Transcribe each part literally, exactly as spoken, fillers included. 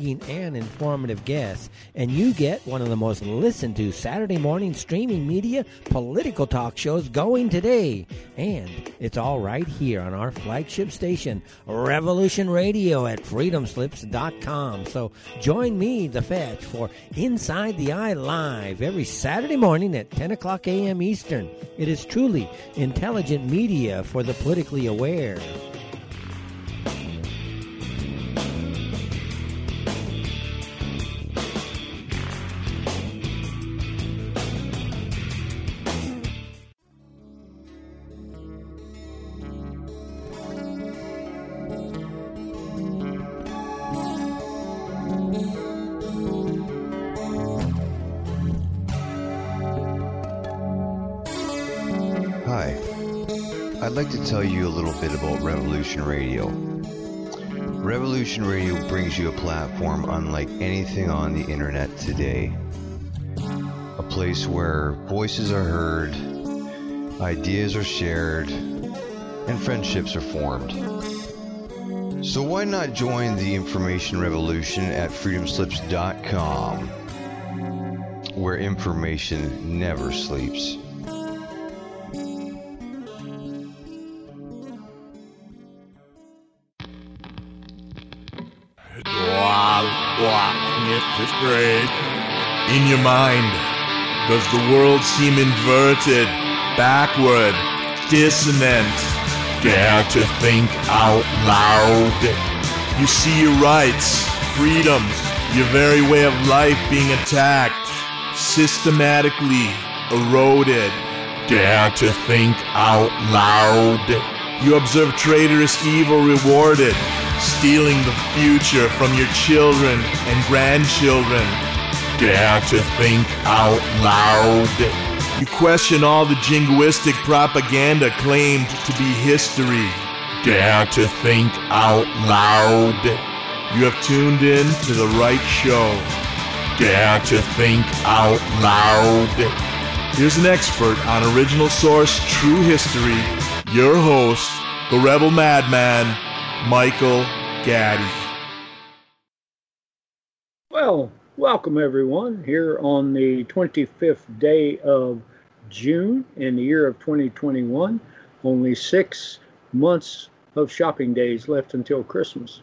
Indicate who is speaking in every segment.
Speaker 1: intriguing and informative guests, and you get one of the most listened to Saturday morning streaming media political talk shows going today. And it's all right here on our flagship station, Revolution Radio at freedom slips dot com. So join me, The Fetch, for Inside the Eye Live every Saturday morning at ten o'clock a.m. Eastern. It is truly intelligent media for the politically aware.
Speaker 2: I'd like to tell you a little bit about Revolution Radio. Revolution Radio brings you a platform unlike anything on the internet today. A place where voices are heard, ideas are shared, and friendships are formed. So why not join the information revolution at freedom slips dot com, where information never sleeps.
Speaker 3: It's great. In your mind, does the world seem inverted, backward, dissonant? Dare to think out loud. You see your rights, freedoms, your very way of life being attacked, systematically eroded. Dare to think out loud. You observe traitorous evil rewarded, stealing the future from your children and grandchildren. Dare to think out loud. You question all the jingoistic propaganda claimed to be history. Dare to think out loud. You have tuned in to the right show. Dare to think out loud. Here's an expert on original source true history, your host, the Rebel Madman, Michael Gaddy.
Speaker 4: Well, welcome everyone here on the twenty-fifth day of June in the year of twenty twenty-one. Only six months of shopping days left until Christmas.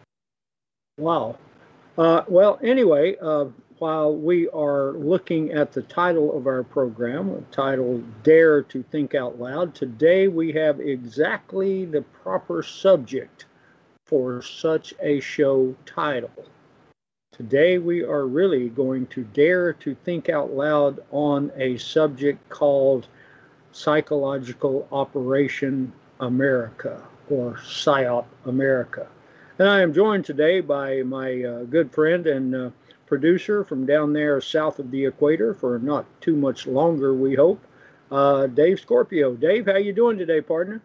Speaker 4: Wow. Uh, well, anyway, uh, while we are looking at the title of our program, titled Dare to Think Out Loud, today we have exactly the proper subject for such a show title. Today we are really going to dare to think out loud on a subject called Psychological Operation America, or PSYOP America. And I am joined today by my uh, good friend and uh, producer from down there south of the equator for not too much longer, we hope, uh, Dave Scorpio. Dave, how you doing today, partner?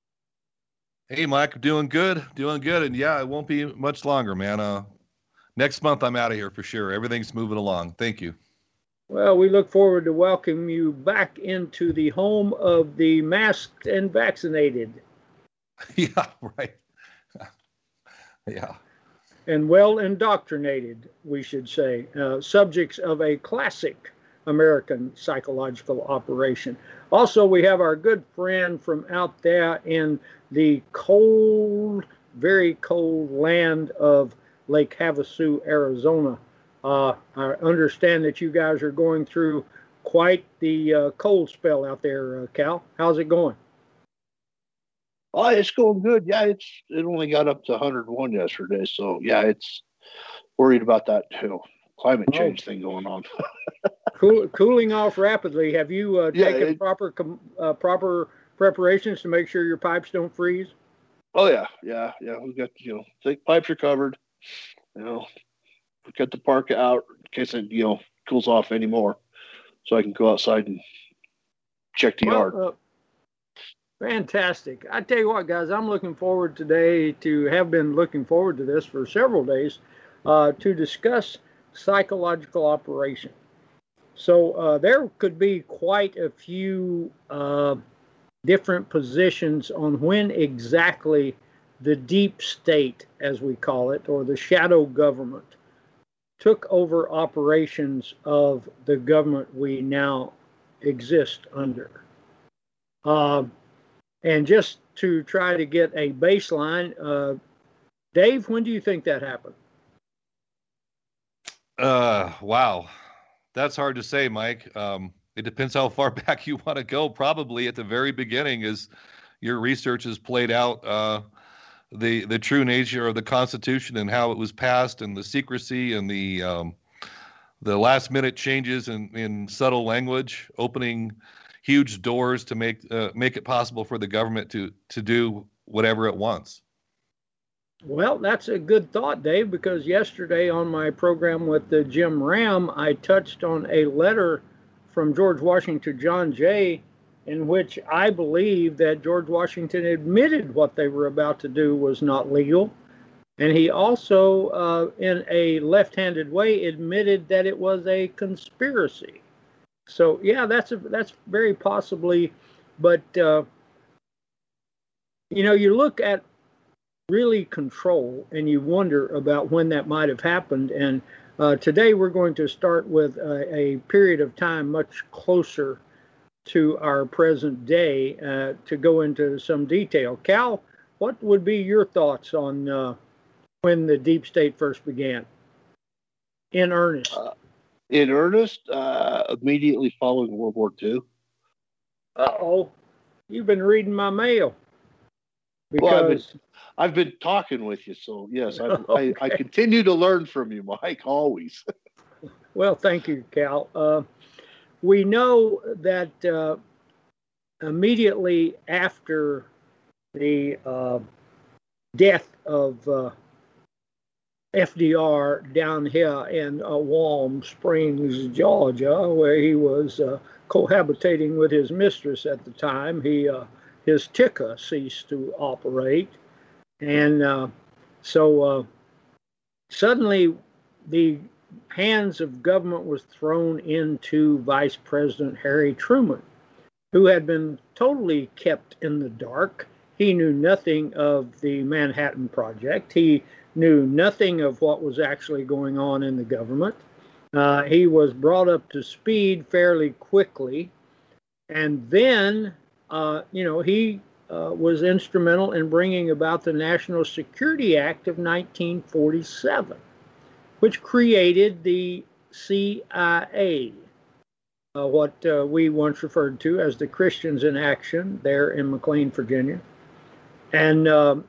Speaker 5: Hey, Mike, doing good, doing good. And yeah, it won't be much longer, man. Uh, next month, I'm out of here for sure. Everything's moving along. Thank you.
Speaker 4: Well, we look forward to welcoming you back into the home of the masked and vaccinated.
Speaker 5: Yeah, right. Yeah.
Speaker 4: And well indoctrinated, we should say, uh, subjects of a classic American psychological operation. Also, we have our good friend from out there in the cold, very cold land of Lake Havasu, Arizona. Uh, I understand that you guys are going through quite the uh, cold spell out there, uh, Cal. How's it going?
Speaker 6: Oh, it's going good. Yeah, it's it only got up to one hundred one yesterday, so yeah, it's worried about that you know, climate change oh. thing going on.
Speaker 4: cool, cooling off rapidly. Have you uh,
Speaker 6: yeah,
Speaker 4: taken
Speaker 6: it,
Speaker 4: proper uh, proper preparations to make sure your pipes don't freeze?
Speaker 6: Oh yeah, yeah, yeah. We got you know, thick pipes are covered. You know, we cut the park out in case it you know cools off anymore, so I can go outside and check the
Speaker 4: well,
Speaker 6: yard.
Speaker 4: Uh, Fantastic. I tell you what, guys, I'm looking forward today to have been looking forward to this for several days uh, to discuss psychological operation. So uh, there could be quite a few uh, different positions on when exactly the deep state, as we call it, or the shadow government, took over operations of the government we now exist under. Uh, and just to try to get a baseline, uh, Dave, when do you think that happened?
Speaker 5: Uh, wow. That's hard to say, Mike. Um, it depends how far back you want to go. Probably at the very beginning, as your research has played out, uh, the the true nature of the Constitution and how it was passed, and the secrecy and the um, the last minute changes in, in subtle language, opening huge doors to make uh, make it possible for the government to to do whatever it wants.
Speaker 4: Well, that's a good thought, Dave, because yesterday on my program with uh, Jim Ram, I touched on a letter from George Washington to John Jay, in which I believe that George Washington admitted what they were about to do was not legal. And he also, uh, in a left-handed way, admitted that it was a conspiracy. So, yeah, that's a, that's very possibly, but, uh, you know, you look at really control and you wonder about when that might have happened. And uh, today we're going to start with a, a period of time much closer to our present day uh, to go into some detail. Cal, what would be your thoughts on uh, when the deep state first began in earnest?
Speaker 6: Uh, in earnest, uh, immediately following World War Two.
Speaker 4: Uh-oh, you've been reading my mail. Because
Speaker 6: well, I've, been, I've been talking with you, so yes, I,
Speaker 4: okay.
Speaker 6: I, I continue to learn from you, Mike, always.
Speaker 4: Well, thank you, Cal. Uh, we know that uh, immediately after the uh, death of uh, F D R down here in uh, Warm Springs, Georgia, where he was uh, cohabitating with his mistress at the time, he uh, his ticker ceased to operate. And uh, so uh, suddenly the hands of government was thrown into Vice President Harry Truman, who had been totally kept in the dark. He knew nothing of the Manhattan Project. He knew nothing of what was actually going on in the government. Uh, he was brought up to speed fairly quickly. And then Uh, you know, he uh, was instrumental in bringing about the National Security Act of nineteen forty-seven, which created the C I A, uh, what uh, we once referred to as the Christians in Action there in McLean, Virginia. And um,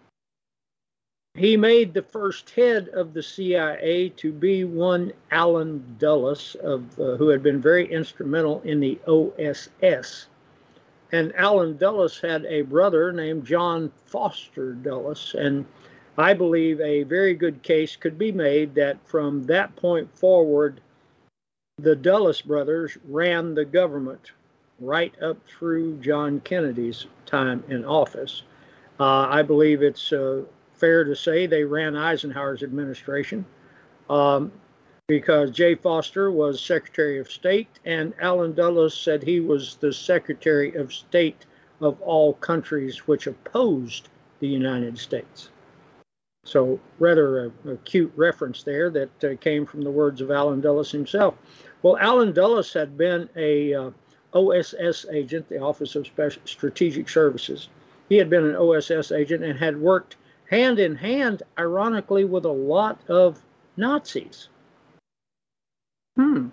Speaker 4: he made the first head of the C I A to be one Allen Dulles, of, uh, who had been very instrumental in the O S S. And Allen Dulles had a brother named John Foster Dulles, and I believe a very good case could be made that from that point forward, the Dulles brothers ran the government right up through John Kennedy's time in office. Uh, I believe it's uh, fair to say they ran Eisenhower's administration. Um, because Jay Foster was Secretary of State, and Allen Dulles said he was the Secretary of State of all countries which opposed the United States. So rather a, a cute reference there that uh, came from the words of Allen Dulles himself. Well, Allen Dulles had been a uh, O S S agent, the Office of Special Strategic Services. He had been an O S S agent and had worked hand in hand, ironically, with a lot of Nazis. Hmm.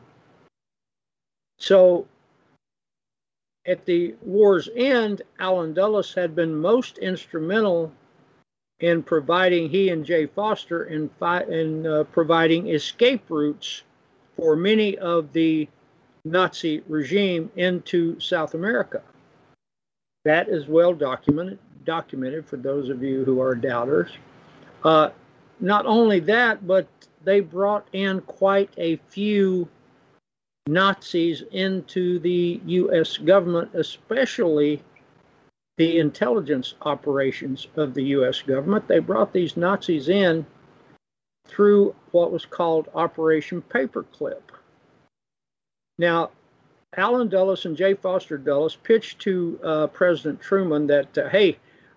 Speaker 4: So at the war's end, Allen Dulles had been most instrumental in providing, he and Jay Foster, in, fi- in uh, providing escape routes for many of the Nazi regime into South America. That is well documented, documented for those of you who are doubters. Uh, not only that, but they brought in quite a few Nazis into the U S government, especially the intelligence operations of the U S government. They brought these Nazis in through what was called Operation Paperclip. Now, Allen Dulles and Jay Foster Dulles pitched to uh, President Truman that, uh, hey,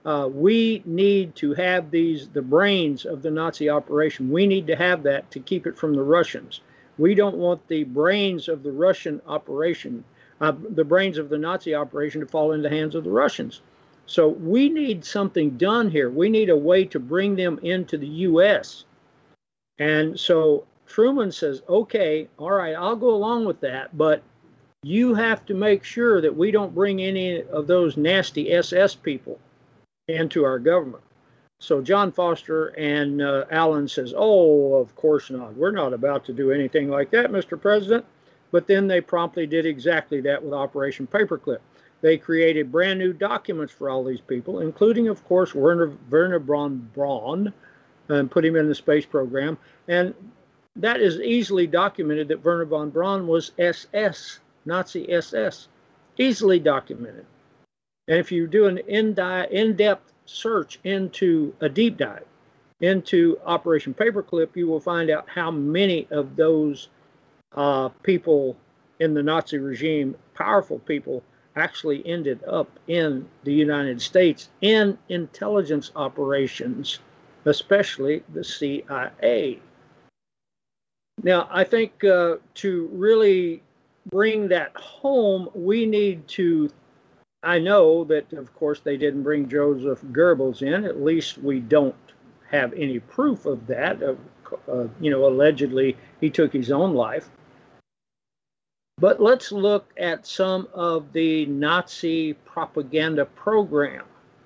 Speaker 4: Uh, we need to have these, the brains of the Nazi operation. We need to have that to keep it from the Russians. We don't want the brains of the Russian operation, uh, the brains of the Nazi operation to fall into the hands of the Russians. So we need something done here. We need a way to bring them into the U S. And so Truman says, okay, all right, I'll go along with that, but you have to make sure that we don't bring any of those nasty S S people into our government. So John Foster and uh, Allen says, oh, of course not. We're not about to do anything like that, Mister President. But then they promptly did exactly that with Operation Paperclip. They created brand new documents for all these people, including, of course, Werner, Werner von Braun, and put him in the space program. And that is easily documented that Werner von Braun was S S, Nazi S S, easily documented. And if you do an in-depth search into a deep dive into Operation Paperclip, you will find out how many of those uh, people in the Nazi regime, powerful people, actually ended up in the United States in intelligence operations, especially the C I A. Now, I think uh, to really bring that home, we need to, I know that, of course, they didn't bring Joseph Goebbels in. At least we don't have any proof of that. Uh, uh, you know, allegedly, he took his own life. But let's look at some of the Nazi propaganda program,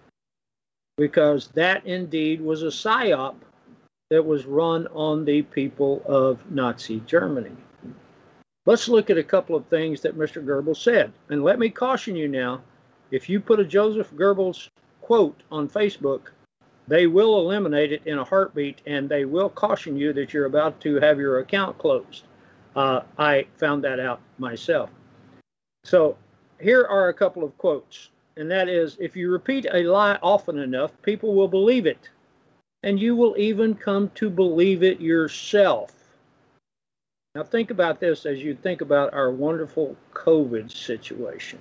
Speaker 4: because that indeed was a psyop that was run on the people of Nazi Germany. Let's look at a couple of things that Mister Goebbels said. And let me caution you now, if you put a Joseph Goebbels quote on Facebook, they will eliminate it in a heartbeat, and they will caution you that you're about to have your account closed. Uh, I found that out myself. So here are a couple of quotes, and that is, if you repeat a lie often enough, people will believe it, and you will even come to believe it yourself. Now think about this as you think about our wonderful COVID situation.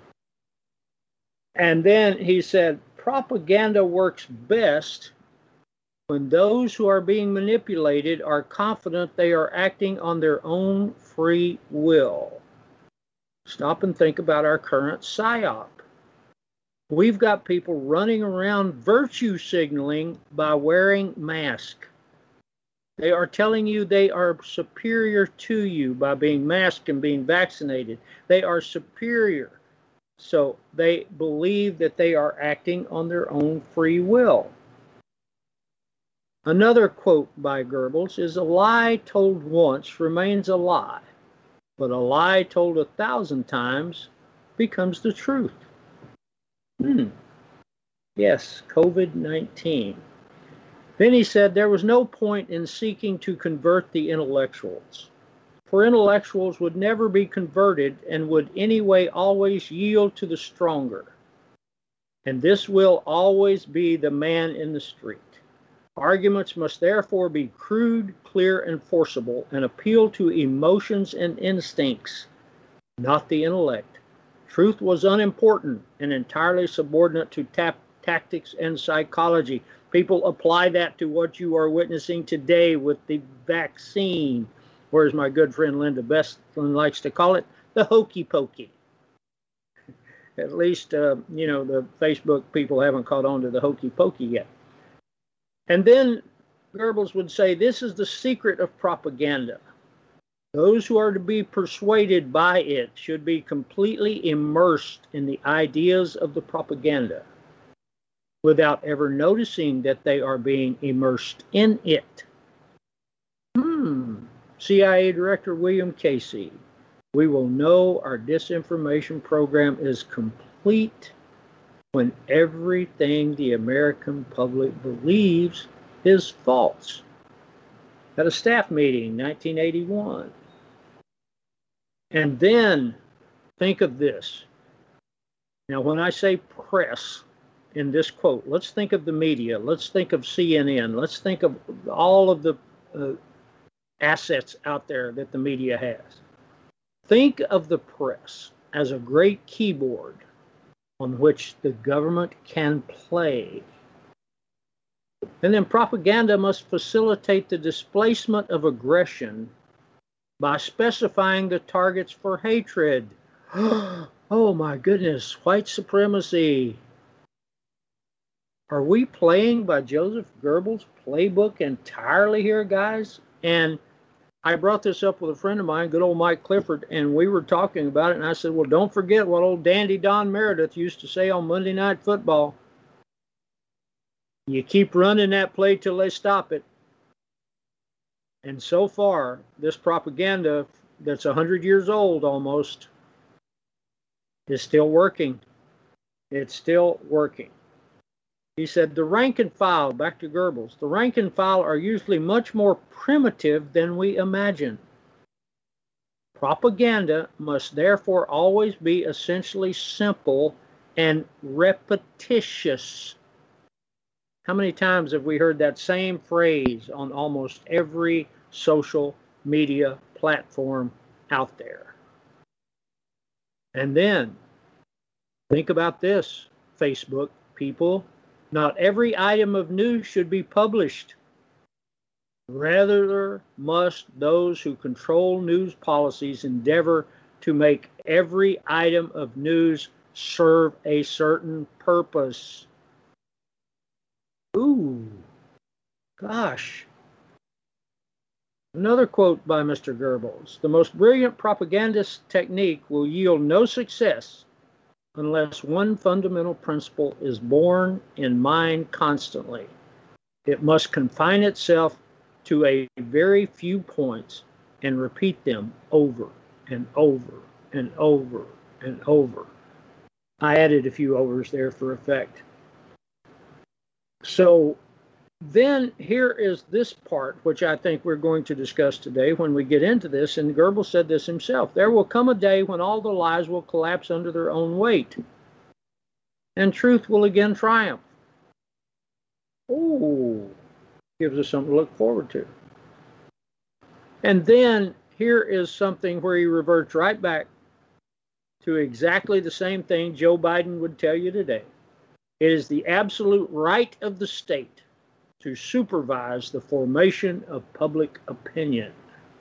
Speaker 4: And then he said, propaganda works best when those who are being manipulated are confident they are acting on their own free will. Stop and think about our current psyop. We've got people running around virtue signaling by wearing masks. They are telling you they are superior to you by being masked and being vaccinated. They are superior. So they believe that they are acting on their own free will. Another quote by Goebbels is, a lie told once remains a lie, but a lie told a thousand times becomes the truth. Hmm. Yes, COVID nineteen. Then he said there was no point in seeking to convert the intellectuals, for intellectuals would never be converted and would anyway always yield to the stronger. And this will always be the man in the street. Arguments must therefore be crude, clear, and forcible, and appeal to emotions and instincts, not the intellect. Truth was unimportant and entirely subordinate to tap tactics and psychology. People apply that to what you are witnessing today with the vaccine, or as my good friend Linda Bestlin likes to call it, the hokey pokey. At least, uh, you know, the Facebook people haven't caught on to the hokey pokey yet. And then Goebbels would say, this is the secret of propaganda. Those who are to be persuaded by it should be completely immersed in the ideas of the propaganda without ever noticing that they are being immersed in it. Hmm. C I A Director William Casey, we will know our disinformation program is complete when everything the American public believes is false. At a staff meeting, nineteen eighty-one. And then think of this. Now, when I say press in this quote, let's think of the media. Let's think of C N N. Let's think of all of the uh, assets out there that the media has. Think of the press as a great keyboard on which the government can play. And then propaganda must facilitate the displacement of aggression by specifying the targets for hatred. Oh my goodness, white supremacy. Are we playing by Joseph Goebbels' playbook entirely here, guys? And I brought this up with a friend of mine, good old Mike Clifford, and we were talking about it, and I said, well, don't forget what old Dandy Don Meredith used to say on Monday Night Football. You keep running that play till they stop it. And so far, this propaganda that's one hundred years old almost is still working. It's still working. He said, the rank and file, back to Goebbels, the rank and file are usually much more primitive than we imagine. Propaganda must therefore always be essentially simple and repetitious. How many times have we heard that same phrase on almost every social media platform out there? And then, think about this, Facebook people. Not every item of news should be published. Rather, must those who control news policies endeavor to make every item of news serve a certain purpose. Ooh, gosh. Another quote by Mister Goebbels. The most brilliant propagandist technique will yield no success unless one fundamental principle is borne in mind constantly. It must confine itself to a very few points and repeat them over and over and over and over. I added a few overs there for effect. So then here is this part, which I think we're going to discuss today when we get into this, and Goebbels said this himself. There will come a day when all the lies will collapse under their own weight, and truth will again triumph. Oh, gives us something to look forward to. And then here is something where he reverts right back to exactly the same thing Joe Biden would tell you today. It is the absolute right of the state to supervise the formation of public opinion.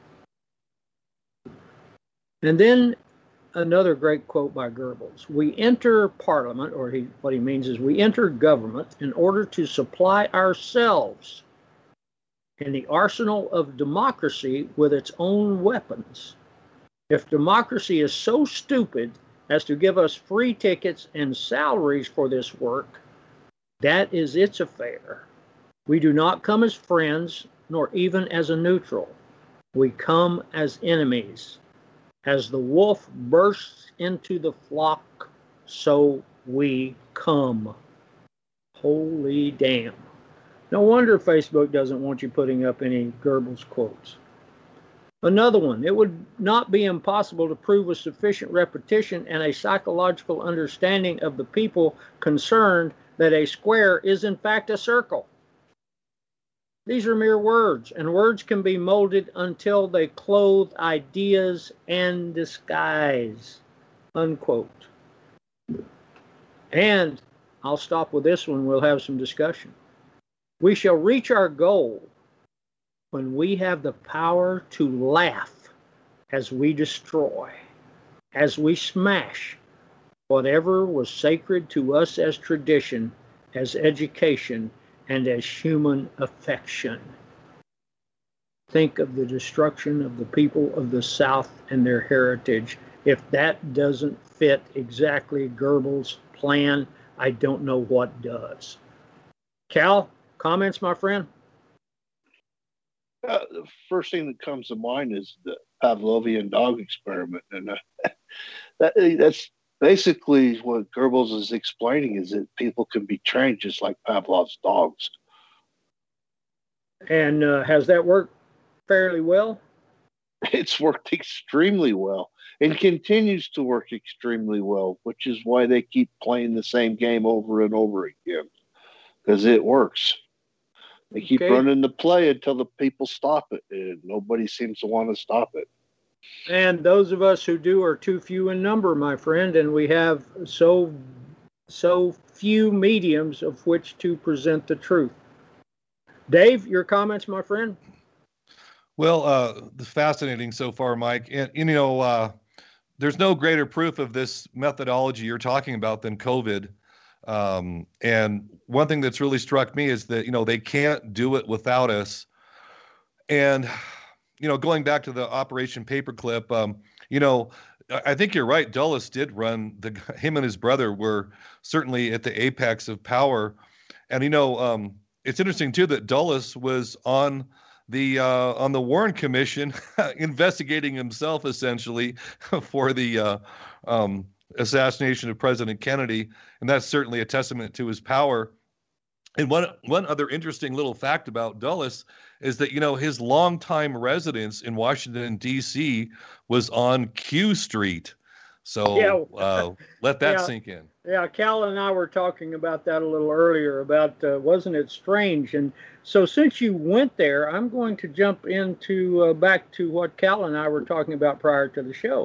Speaker 4: And then another great quote by Goebbels. We enter parliament, or he, what he means is we enter government in order to supply ourselves in the arsenal of democracy with its own weapons. If democracy is so stupid as to give us free tickets and salaries for this work, that is its affair. We do not come as friends, nor even as a neutral. We come as enemies. As the wolf bursts into the flock, so we come. Holy damn. No wonder Facebook doesn't want you putting up any Goebbels quotes. Another one, it would not be impossible to prove with sufficient repetition and a psychological understanding of the people concerned that a square is in fact a circle. These are mere words, and words can be molded until they clothe ideas and disguise, unquote. And I'll stop with this one, we'll have some discussion. We shall reach our goal when we have the power to laugh as we destroy, as we smash whatever was sacred to us as tradition, as education, and as human affection. Think of the destruction of the people of the South and their heritage. If that doesn't fit exactly Goebbels' plan, I don't know what does. Cal, comments, my friend?
Speaker 6: Uh, the first thing that comes to mind is the Pavlovian dog experiment. And uh, that, that's basically what Goebbels is explaining, is that people can be trained just like Pavlov's dogs.
Speaker 4: And uh, has that worked fairly well?
Speaker 6: It's worked extremely well and continues to work extremely well, which is why they keep playing the same game over and over again, because it works. They keep okay. running the play until the people stop it, and nobody seems to want to stop it.
Speaker 4: And those of us who do are too few in number, my friend, and we have so so few mediums of which to present the truth. Dave, your comments, my friend?
Speaker 5: Well, uh, fascinating so far, Mike. And, you know, uh, there's no greater proof of this methodology you're talking about than COVID. Um, and one thing that's really struck me is that, you know, they can't do it without us. And, you know, going back to the Operation Paperclip, um, you know, I think you're right. Dulles did run, the him and his brother were certainly at the apex of power. And, you know, um, it's interesting, too, that Dulles was on the uh, on the Warren Commission investigating himself, essentially, for the uh, um, assassination of President Kennedy. And that's certainly a testament to his power. And one one other interesting little fact about Dulles is that, you know, his longtime residence in Washington, D C was on Q Street. So yeah. uh, let that
Speaker 4: yeah.
Speaker 5: sink in.
Speaker 4: Yeah, Cal and I were talking about that a little earlier about, uh, wasn't it strange? And so since you went there, I'm going to jump into uh, back to what Cal and I were talking about prior to the show,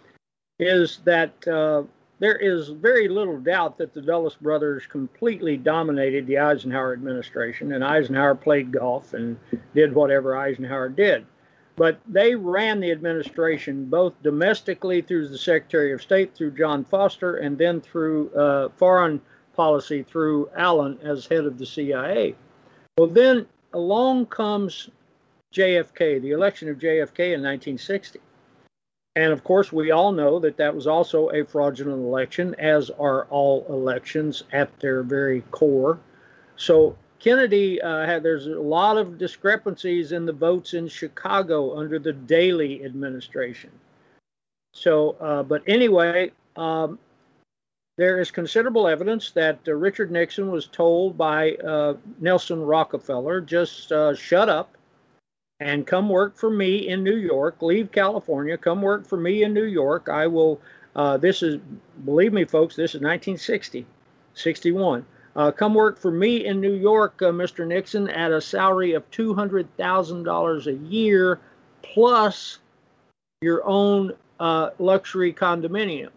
Speaker 4: is that uh, there is very little doubt that the Dulles brothers completely dominated the Eisenhower administration, and Eisenhower played golf and did whatever Eisenhower did. But they ran the administration both domestically through the Secretary of State, through John Foster, and then through uh, foreign policy through Allen as head of the C I A. Well, then along comes J F K, the election of J F K in nineteen sixty. And of course, we all know that that was also a fraudulent election, as are all elections at their very core. So Kennedy uh, had, there's a lot of discrepancies in the votes in Chicago under the Daley administration. So, uh, but anyway, um, there is considerable evidence that uh, Richard Nixon was told by uh, Nelson Rockefeller, just uh, shut up and come work for me in New York, leave California, come work for me in New York. I will, uh, this is, believe me, folks, this is nineteen sixty, sixty-one. Uh, come work for me in New York, uh, Mister Nixon, at a salary of two hundred thousand dollars a year, plus your own uh, luxury condominium.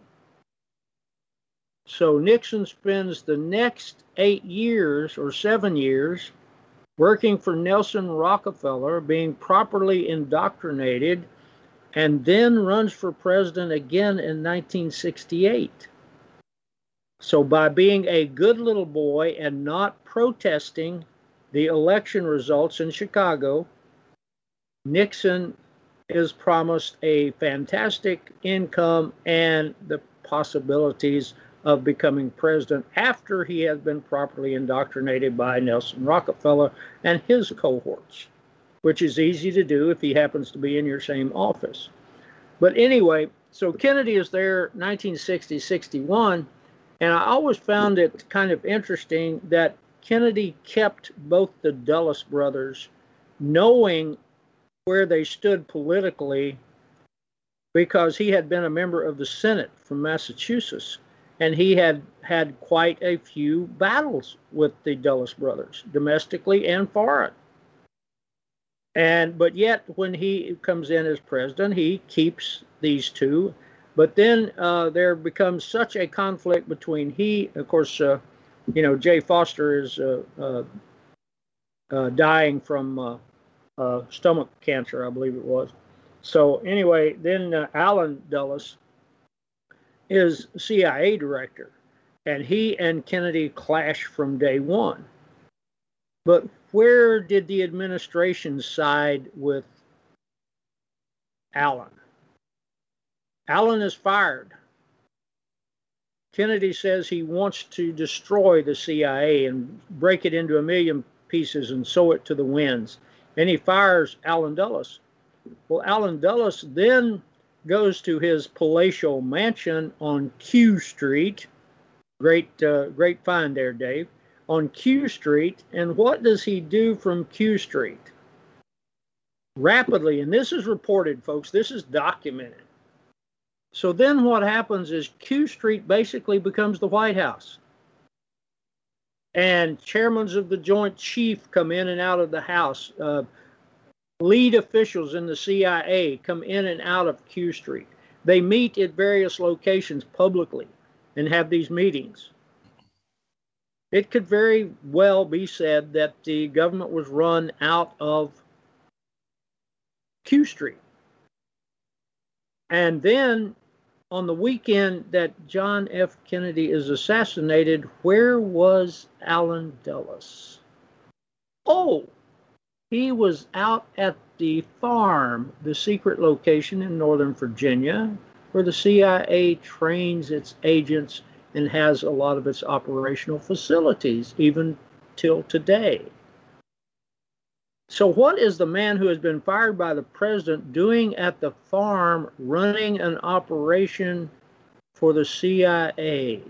Speaker 4: So Nixon spends the next eight years or seven years working for Nelson Rockefeller, being properly indoctrinated, and then runs for president again in nineteen sixty-eight. So by being a good little boy and not protesting the election results in Chicago, Nixon is promised a fantastic income and the possibilities of becoming president after he has been properly indoctrinated by Nelson Rockefeller and his cohorts, which is easy to do if he happens to be in your same office. But anyway, so Kennedy is there nineteen sixty, sixty-one. And I always found it kind of interesting that Kennedy kept both the Dulles brothers knowing where they stood politically, because he had been a member of the Senate from Massachusetts, and he had had quite a few battles with the Dulles brothers, domestically and foreign. And but yet, when he comes in as president, he keeps these two. But then uh, there becomes such a conflict between he, of course, uh, you know, Jay Foster is uh, uh, uh, dying from uh, uh, stomach cancer, I believe it was. So anyway, then uh, Allen Dulles is C I A director, and he and Kennedy clash from day one. But where did the administration side with Allen? Allen is fired. Kennedy says he wants to destroy the C I A and break it into a million pieces and sow it to the winds. And he fires Allen Dulles. Well, Allen Dulles then goes to his palatial mansion on Q Street. Great, uh, great find there, Dave. On Q Street. And what does he do from Q Street? Rapidly, and this is reported, folks, this is documented. So then what happens is Q Street basically becomes the White House. And chairmen of the Joint Chiefs come in and out of the House. Uh, lead officials in the C I A come in and out of Q Street. They meet at various locations publicly and have these meetings. it could very well be said that the government was run out of Q Street. And then on the weekend that John F. Kennedy is assassinated, where was Allen Dulles? Oh, he was out at the farm, the secret location in Northern Virginia, where the C I A trains its agents and has a lot of its operational facilities, even till today. So what is the man who has been fired by the president doing at the farm running an operation for the C I A?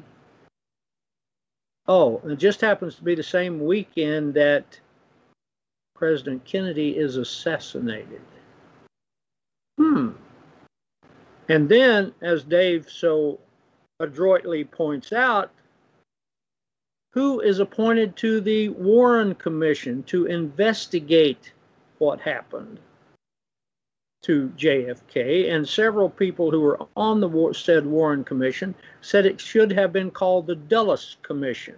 Speaker 4: Oh, it just happens to be the same weekend that President Kennedy is assassinated. Hmm. And then, as Dave so adroitly points out, who is appointed to the Warren Commission to investigate what happened to J F K? And several people who were on the said Warren Commission said it should have been called the Dulles Commission.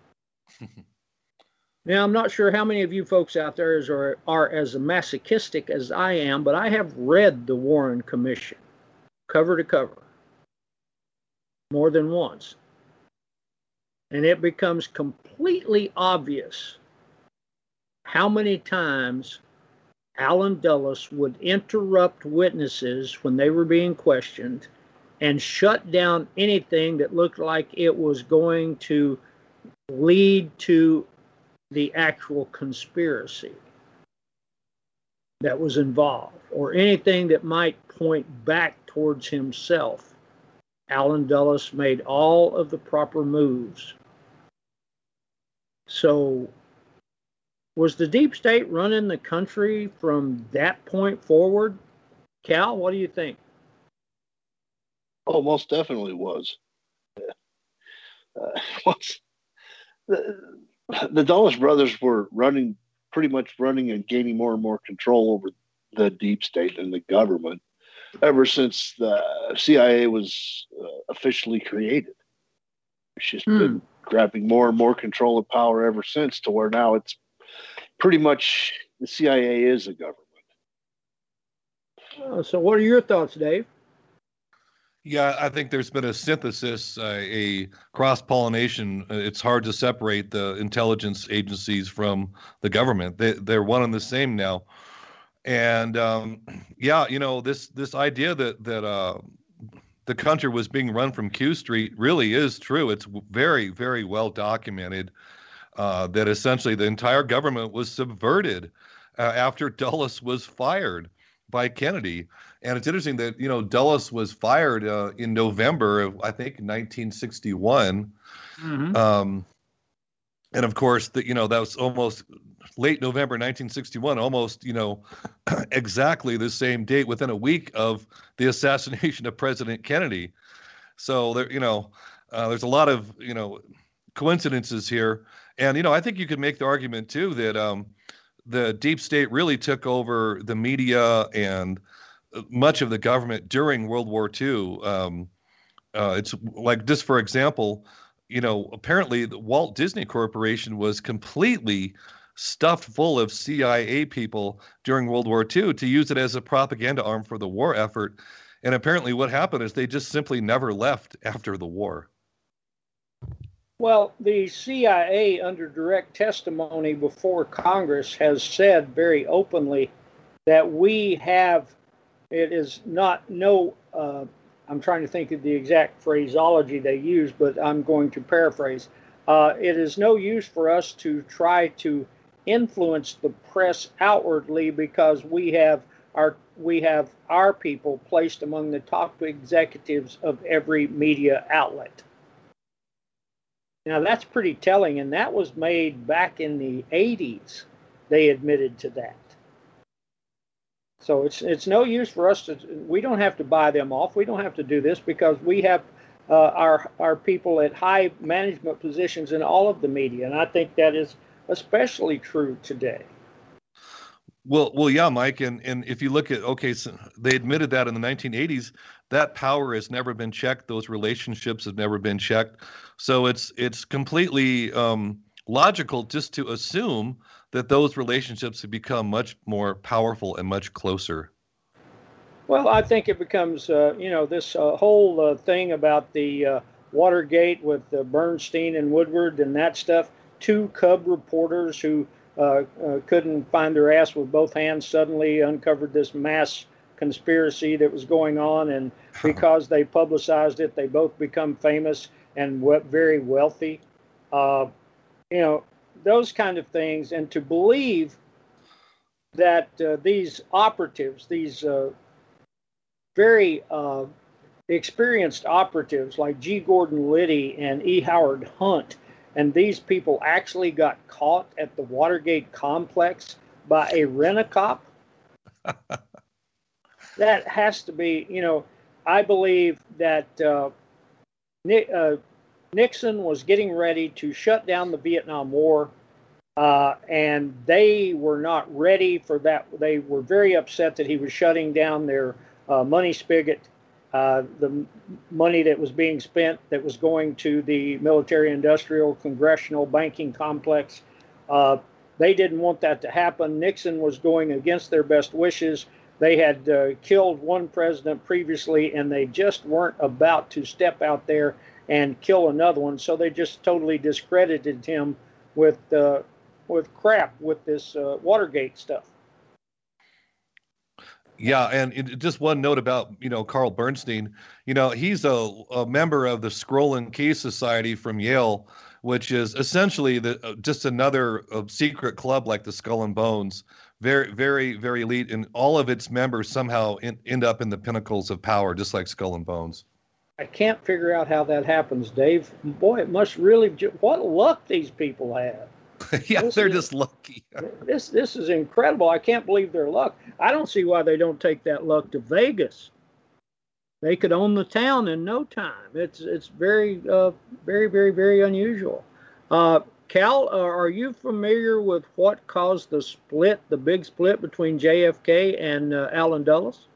Speaker 4: Now, I'm not sure how many of you folks out there is, are, are as masochistic as I am, but I have read the Warren Commission cover to cover more than once. And it becomes completely obvious how many times Allen Dulles would interrupt witnesses when they were being questioned and shut down anything that looked like it was going to lead to the actual conspiracy that was involved, or anything that might point back towards himself. Allen Dulles made all of the proper moves. So, was the deep state running the country from that point forward? Cal, what do you think?
Speaker 6: Oh, most definitely was. Uh, once the, the Dulles brothers were running, pretty much running and gaining more and more control over the deep state and the government ever since the C I A was uh, officially created. It's just hmm. been grabbing more and more control and power ever since, to where now it's pretty much the C I A is a government.
Speaker 4: Uh, so what are your thoughts, Dave?
Speaker 5: Yeah, I think there's been a synthesis, uh, a cross-pollination. It's hard to separate the intelligence agencies from the government. They, they're one and the same now. And um, yeah, you know, this this idea that that uh, the country was being run from Q Street really is true. It's very, very well documented uh, that essentially the entire government was subverted uh, after Dulles was fired by Kennedy. And it's interesting that, you know, Dulles was fired uh, in November of, I think, nineteen sixty-one. Mm-hmm. Um, and of course, the, you know, that was almost late November nineteen sixty-one, almost, you know, exactly the same date within a week of the assassination of President Kennedy. So there, you know, uh, there's a lot of, you know, coincidences here. And, you know, I think you could make the argument too that um, the deep state really took over the media and much of the government during World War Two. Um, uh, it's like, just for example, you know, apparently the Walt Disney Corporation was completely stuffed full of C I A people during World War Two to use it as a propaganda arm for the war effort. And apparently what happened is they just simply never left after the war.
Speaker 4: Well, the C I A, under direct testimony before Congress, has said very openly that we have, it is not no, uh, I'm trying to think of the exact phraseology they use, but I'm going to paraphrase. Uh, it is no use for us to try to influence the press outwardly, because we have our we have our people placed among the top executives of every media outlet. Now that's pretty telling, and that was made back in the eighties. They admitted to that. So it's it's no use for us to, we don't have to buy them off. We don't have to do this, because we have uh, our our people at high management positions in all of the media, and I think that is especially true today.
Speaker 5: Well, well, yeah, Mike, and and if you look at okay, so they admitted that in the nineteen eighties, that power has never been checked. Those relationships have never been checked. So it's it's completely um, logical just to assume that those relationships have become much more powerful and much closer.
Speaker 4: Well, I think it becomes, uh, you know, this uh, whole uh, thing about the uh, Watergate with uh, Bernstein and Woodward and that stuff. Two Cub reporters who uh, uh, couldn't find their ass with both hands suddenly uncovered this mass conspiracy that was going on, and because they publicized it, they both become famous and we- very wealthy. Uh, you know, those kind of things, and to believe that uh, these operatives, these uh, very uh, experienced operatives like G. Gordon Liddy and E. Howard Hunt, and these people actually got caught at the Watergate complex by a rent-a-cop. That has to be, you know, I believe that uh, Nick, uh, Nixon was getting ready to shut down the Vietnam War, uh, and they were not ready for that. They were very upset that he was shutting down their uh, money spigot, uh, the money that was being spent that was going to the military-industrial congressional banking complex. Uh, they didn't want that to happen. Nixon was going against their best wishes. They had uh, killed one president previously, and they just weren't about to step out there and kill another one. So they just totally discredited him with uh, with crap, with this uh, Watergate stuff.
Speaker 5: Yeah, and it, just one note about, you know, Carl Bernstein. You know, he's a, a member of the Scroll and Key Society from Yale, which is essentially the uh, just another uh, secret club like the Skull and Bones. Very, very, very elite, and all of its members somehow in, end up in the pinnacles of power, just like Skull and Bones.
Speaker 4: I can't figure out how that happens, Dave. Boy, it must really, what luck these people have.
Speaker 5: Yeah,
Speaker 4: this
Speaker 5: they're
Speaker 4: is,
Speaker 5: just lucky.
Speaker 4: this this is incredible. I can't believe their luck. I don't see why they don't take that luck to Vegas. They could own the town in no time. It's it's very, uh, very, very, very unusual. Uh, Cal, uh, are you familiar with what caused the split, the big split between J F K and uh, Allen Dulles?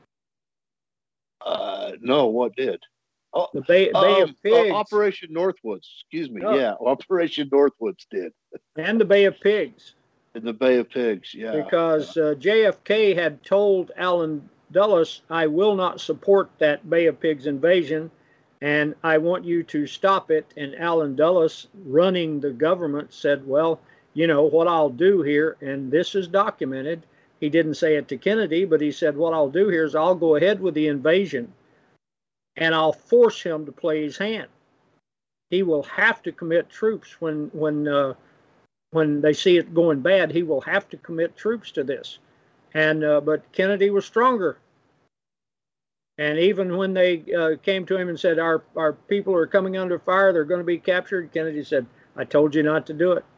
Speaker 6: Uh, no, what did? Oh,
Speaker 4: the Bay, Bay
Speaker 6: um,
Speaker 4: of Pigs.
Speaker 6: Uh, Operation Northwoods. Excuse me.
Speaker 4: Oh.
Speaker 6: Yeah, Operation Northwoods did.
Speaker 4: And the Bay of Pigs.
Speaker 6: In the Bay of Pigs, yeah.
Speaker 4: Because uh, J F K had told Allen Dulles, I will not support that Bay of Pigs invasion, and I want you to stop it. And Allen Dulles, running the government, said, well, you know, what I'll do here, and this is documented. He didn't say it to Kennedy, but he said, what I'll do here is I'll go ahead with the invasion, and I'll force him to play his hand. He will have to commit troops when when uh, when they see it going bad. He will have to commit troops to this. And uh, but Kennedy was stronger. And even when they uh, came to him and said, our, our people are coming under fire, they're going to be captured, Kennedy said, I told you not to do it.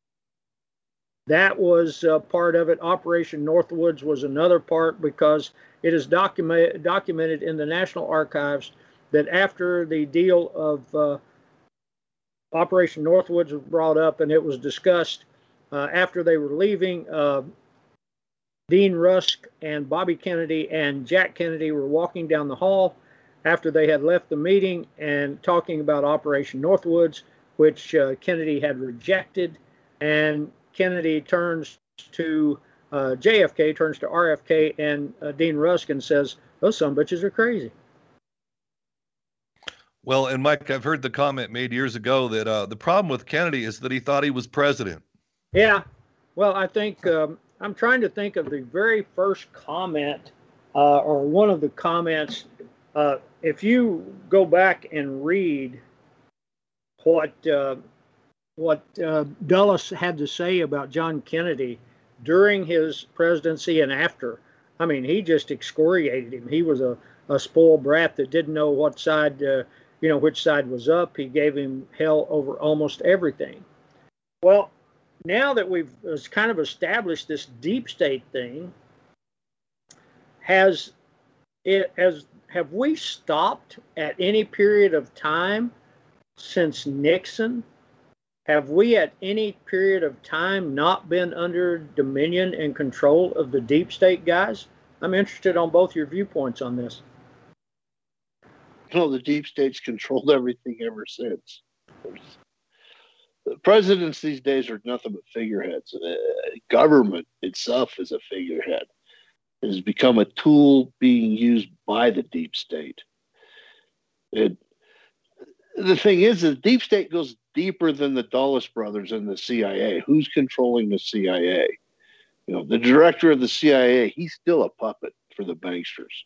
Speaker 4: That was uh, part of it. Operation Northwoods was another part, because it is document, documented in the National Archives that after the deal of uh, Operation Northwoods was brought up and it was discussed, uh, after they were leaving, uh, Dean Rusk and Bobby Kennedy and Jack Kennedy were walking down the hall after they had left the meeting and talking about Operation Northwoods, which uh, Kennedy had rejected. And Kennedy turns to uh, J F K, turns to R F K and uh, Dean Rusk and says, those sumbitches are crazy.
Speaker 5: Well, and Mike, I've heard the comment made years ago that uh, the problem with Kennedy is that he thought he was president.
Speaker 4: Yeah. Well, I think um, I'm trying to think of the very first comment uh, or one of the comments. Uh, if you go back and read what uh, what uh, Dulles had to say about John Kennedy during his presidency and after, I mean, he just excoriated him. He was a, a spoiled brat that didn't know what side, uh, you know, which side was up. He gave him hell over almost everything. Well, now that we've kind of established this deep state thing, has it has have we stopped at any period of time since Nixon have we at any period of time not been under dominion and control of the deep state, guys? I'm interested on both your viewpoints on this.
Speaker 6: You know, the deep state's controlled everything ever since. The presidents these days are nothing but figureheads. Uh, government itself is a figurehead. It has become a tool being used by the deep state. It, the thing is, the deep state goes deeper than the Dulles brothers and the C I A. Who's controlling the C I A? You know, the director of the C I A, he's still a puppet for the banksters.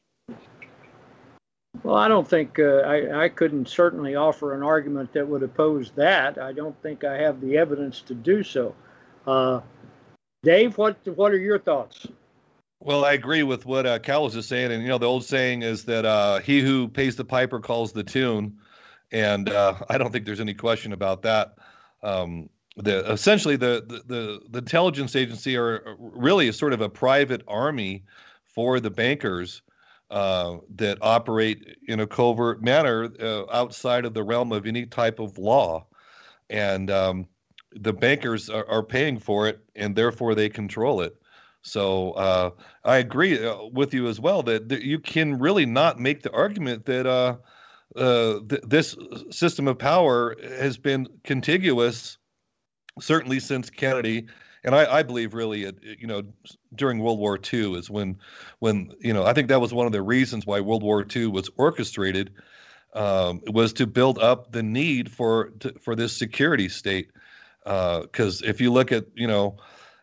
Speaker 4: Well, I don't think uh, I, I couldn't certainly offer an argument that would oppose that. I don't think I have the evidence to do so. Uh, Dave, what what are your thoughts?
Speaker 5: Well, I agree with what uh, Cal was just saying. And, you know, the old saying is that uh, he who pays the piper calls the tune. And uh, I don't think there's any question about that. Um, the essentially, the, the, the, the intelligence agency are really a sort of a private army for the bankers uh, that operate in a covert manner uh, outside of the realm of any type of law. And um, the bankers are, are paying for it, and therefore they control it. So uh, I agree with you as well that, that you can really not make the argument that uh, uh, th- this system of power has been contiguous, certainly since Kennedy, and I, I believe really, it, you know, during World War Two is when, when you know, I think that was one of the reasons why World War Two was orchestrated, um, was to build up the need for to, for this security state, because uh, if you look at, you know,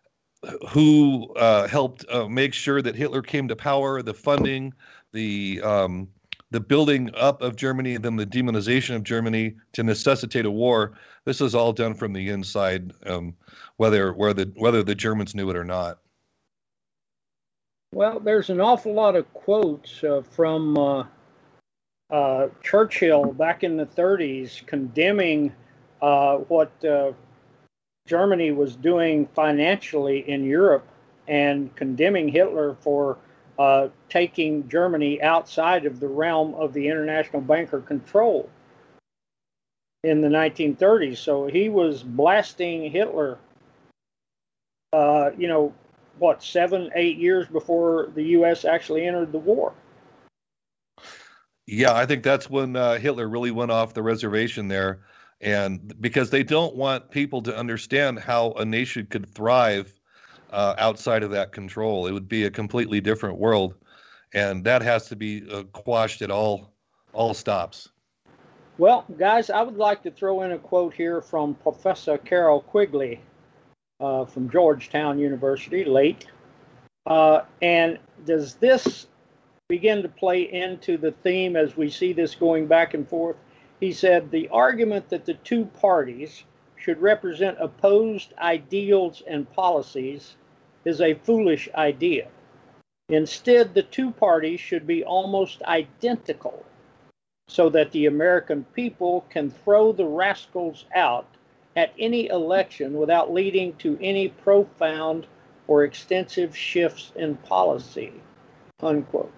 Speaker 5: who uh, helped uh, make sure that Hitler came to power, the funding, the um, the building up of Germany, and then the demonization of Germany to necessitate a war. This is all done from the inside, um, whether whether the whether the Germans knew it or not.
Speaker 4: Well, there's an awful lot of quotes uh, from uh, uh, Churchill back in the thirties condemning uh, what uh, Germany was doing financially in Europe and condemning Hitler for uh, taking Germany outside of the realm of the international banker control in the nineteen thirties. So he was blasting Hitler, uh, you know, what, seven, eight years before the U S actually entered the war.
Speaker 5: Yeah, I think that's when uh, Hitler really went off the reservation there. And because they don't want people to understand how a nation could thrive uh, outside of that control. It would be a completely different world. And that has to be uh, quashed at all, all stops.
Speaker 4: Well, guys, I would like to throw in a quote here from Professor Carol Quigley uh, from Georgetown University, late. Uh, and does this begin to play into the theme as we see this going back and forth? He said, the argument that the two parties should represent opposed ideals and policies is a foolish idea. Instead, the two parties should be almost identical so that the American people can throw the rascals out at any election without leading to any profound or extensive shifts in policy, unquote.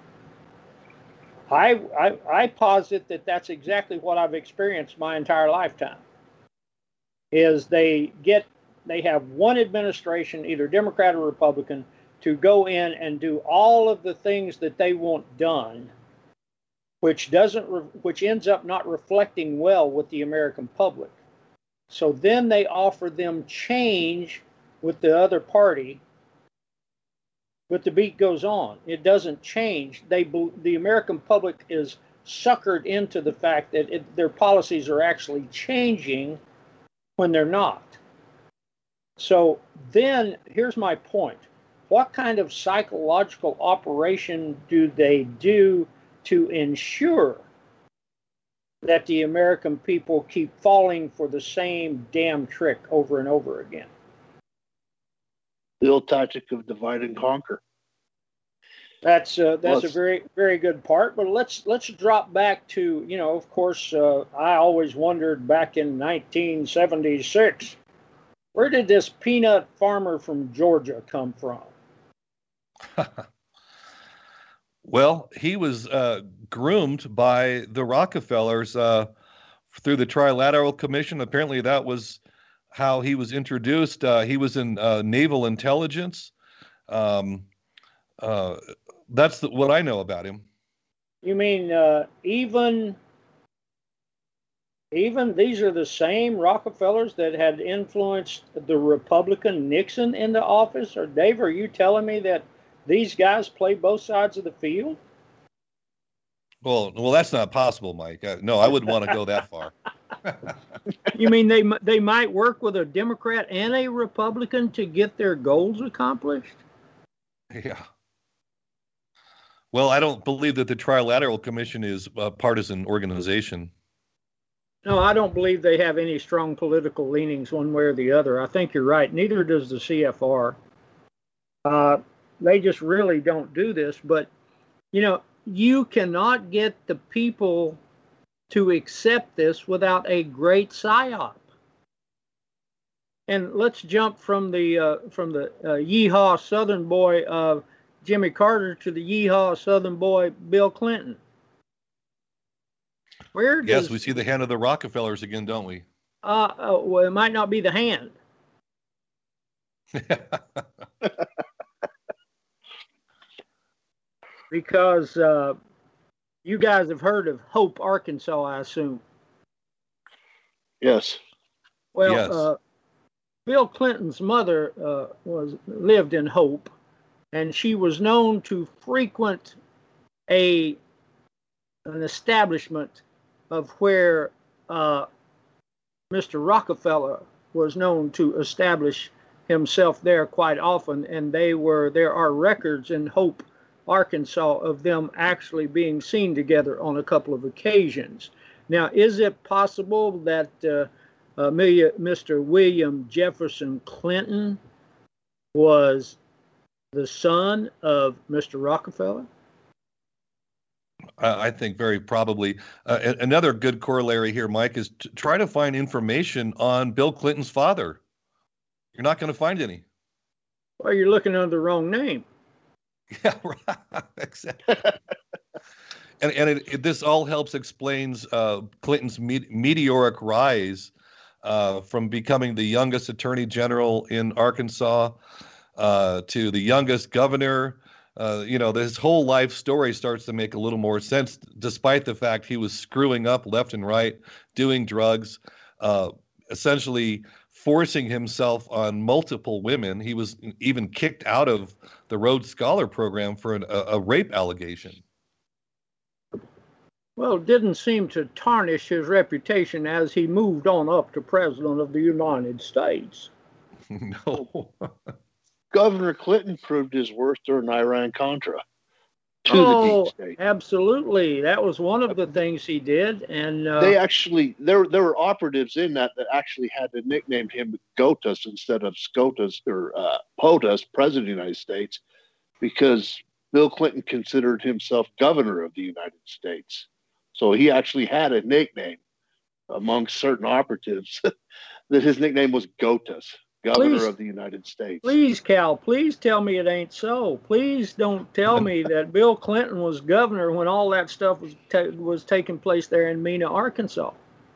Speaker 4: I, I, I posit that that's exactly what I've experienced my entire lifetime. Is they get they have one administration, either Democrat or Republican, to go in and do all of the things that they want done, which doesn't re, which ends up not reflecting well with the American public. So then they offer them change with the other party. But the beat goes on. It doesn't change. They, the American public is suckered into the fact that it, their policies are actually changing when they're not. So then, here's my point. What kind of psychological operation do they do to ensure that the American people keep falling for the same damn trick over and over again?
Speaker 6: The old tactic of divide and conquer.
Speaker 4: That's uh, that's
Speaker 6: well,
Speaker 4: a very very good part. But let's let's drop back to, you know, of course, uh, I always wondered back in nineteen seventy-six, where did this peanut farmer from Georgia come from?
Speaker 5: Well, he was uh, groomed by the Rockefellers uh, through the Trilateral Commission. Apparently, that was how he was introduced. Uh, he was in uh, naval intelligence. Um, uh, that's the, what I know about him.
Speaker 4: You mean uh, even even these are the same Rockefellers that had influenced the Republican Nixon into office? Or Dave, are you telling me that these guys play both sides of the field?
Speaker 5: Well, well, that's not possible, Mike. Uh, no, I wouldn't want to go that far.
Speaker 4: You mean they they might work with a Democrat and a Republican to get their goals accomplished?
Speaker 5: Yeah. Well, I don't believe that the Trilateral Commission is a partisan organization.
Speaker 4: No, I don't believe they have any strong political leanings one way or the other. I think you're right. Neither does the C F R. Uh, they just really don't do this. But, you know, you cannot get the people to accept this without a great psyop. And let's jump from the uh, from the uh, yeehaw Southern boy of Jimmy Carter to the yeehaw Southern boy Bill Clinton. Where does,
Speaker 5: yes, we see the hand of the Rockefellers again, don't we?
Speaker 4: Uh, uh, well, it might not be the hand. Because uh, you guys have heard of Hope, Arkansas, I assume.
Speaker 6: Yes.
Speaker 4: Well,
Speaker 5: yes.
Speaker 4: Uh, Bill Clinton's mother uh, was lived in Hope, and she was known to frequent a an establishment of where uh, Mister Rockefeller was known to establish himself there quite often, and they were there are records in Hope, Arkansas, of them actually being seen together on a couple of occasions. Now, is it possible that uh, uh, Mister William Jefferson Clinton was the son of Mister Rockefeller?
Speaker 5: Uh, I think very probably. Uh, another good corollary here, Mike, is to try to find information on Bill Clinton's father. You're not going to find any.
Speaker 4: Well, you're looking under the wrong name.
Speaker 5: Yeah, right. Exactly. and and it, it, this all helps explains uh, Clinton's me- meteoric rise uh, from becoming the youngest attorney general in Arkansas uh, to the youngest governor. Uh, you know, this whole life story starts to make a little more sense, despite the fact he was screwing up left and right, doing drugs, uh, essentially forcing himself on multiple women. He was even kicked out of the Rhodes Scholar program for an, a, a rape allegation.
Speaker 4: Well, it didn't seem to tarnish his reputation as he moved on up to President of the United States.
Speaker 5: No.
Speaker 6: Governor Clinton proved his worth during Iran-Contra to
Speaker 4: oh,
Speaker 6: the deep state.
Speaker 4: Absolutely. That was one of the things he did. And uh,
Speaker 6: they actually, there there were operatives in that that actually had to nickname him Gotus instead of Scotus or uh, POTUS, President of the United States, because Bill Clinton considered himself governor of the United States. So he actually had a nickname amongst certain operatives that his nickname was Gotus. Governor
Speaker 4: please,
Speaker 6: of the United States.
Speaker 4: Please, Cal, please tell me it ain't so. Please don't tell me that Bill Clinton was governor when all that stuff was ta- was taking place there in Mena, Arkansas.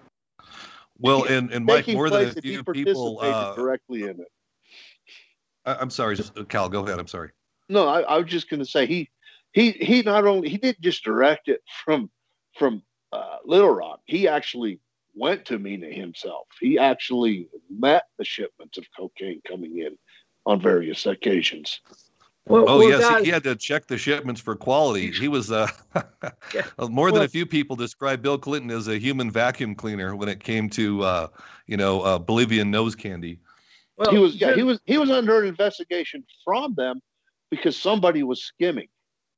Speaker 5: Well, and, and Mike, more than a
Speaker 6: that
Speaker 5: few
Speaker 6: he
Speaker 5: people uh,
Speaker 6: directly in it.
Speaker 5: I, I'm sorry, just, Cal, go ahead. I'm sorry.
Speaker 6: No, I, I was just going to say he he he not only he didn't just direct it from from uh, Little Rock. He actually went to Mena himself. He actually met the shipments of cocaine coming in on various occasions.
Speaker 4: Well,
Speaker 5: oh,
Speaker 4: well,
Speaker 5: yes,
Speaker 4: guys,
Speaker 5: he had to check the shipments for quality. He was, uh,
Speaker 4: yeah.
Speaker 5: more than
Speaker 4: well,
Speaker 5: a few people describe Bill Clinton as a human vacuum cleaner when it came to, uh, you know, uh, Bolivian nose candy.
Speaker 4: Well,
Speaker 6: he was, yeah,
Speaker 4: just,
Speaker 6: he was, he was under investigation from them because somebody was skimming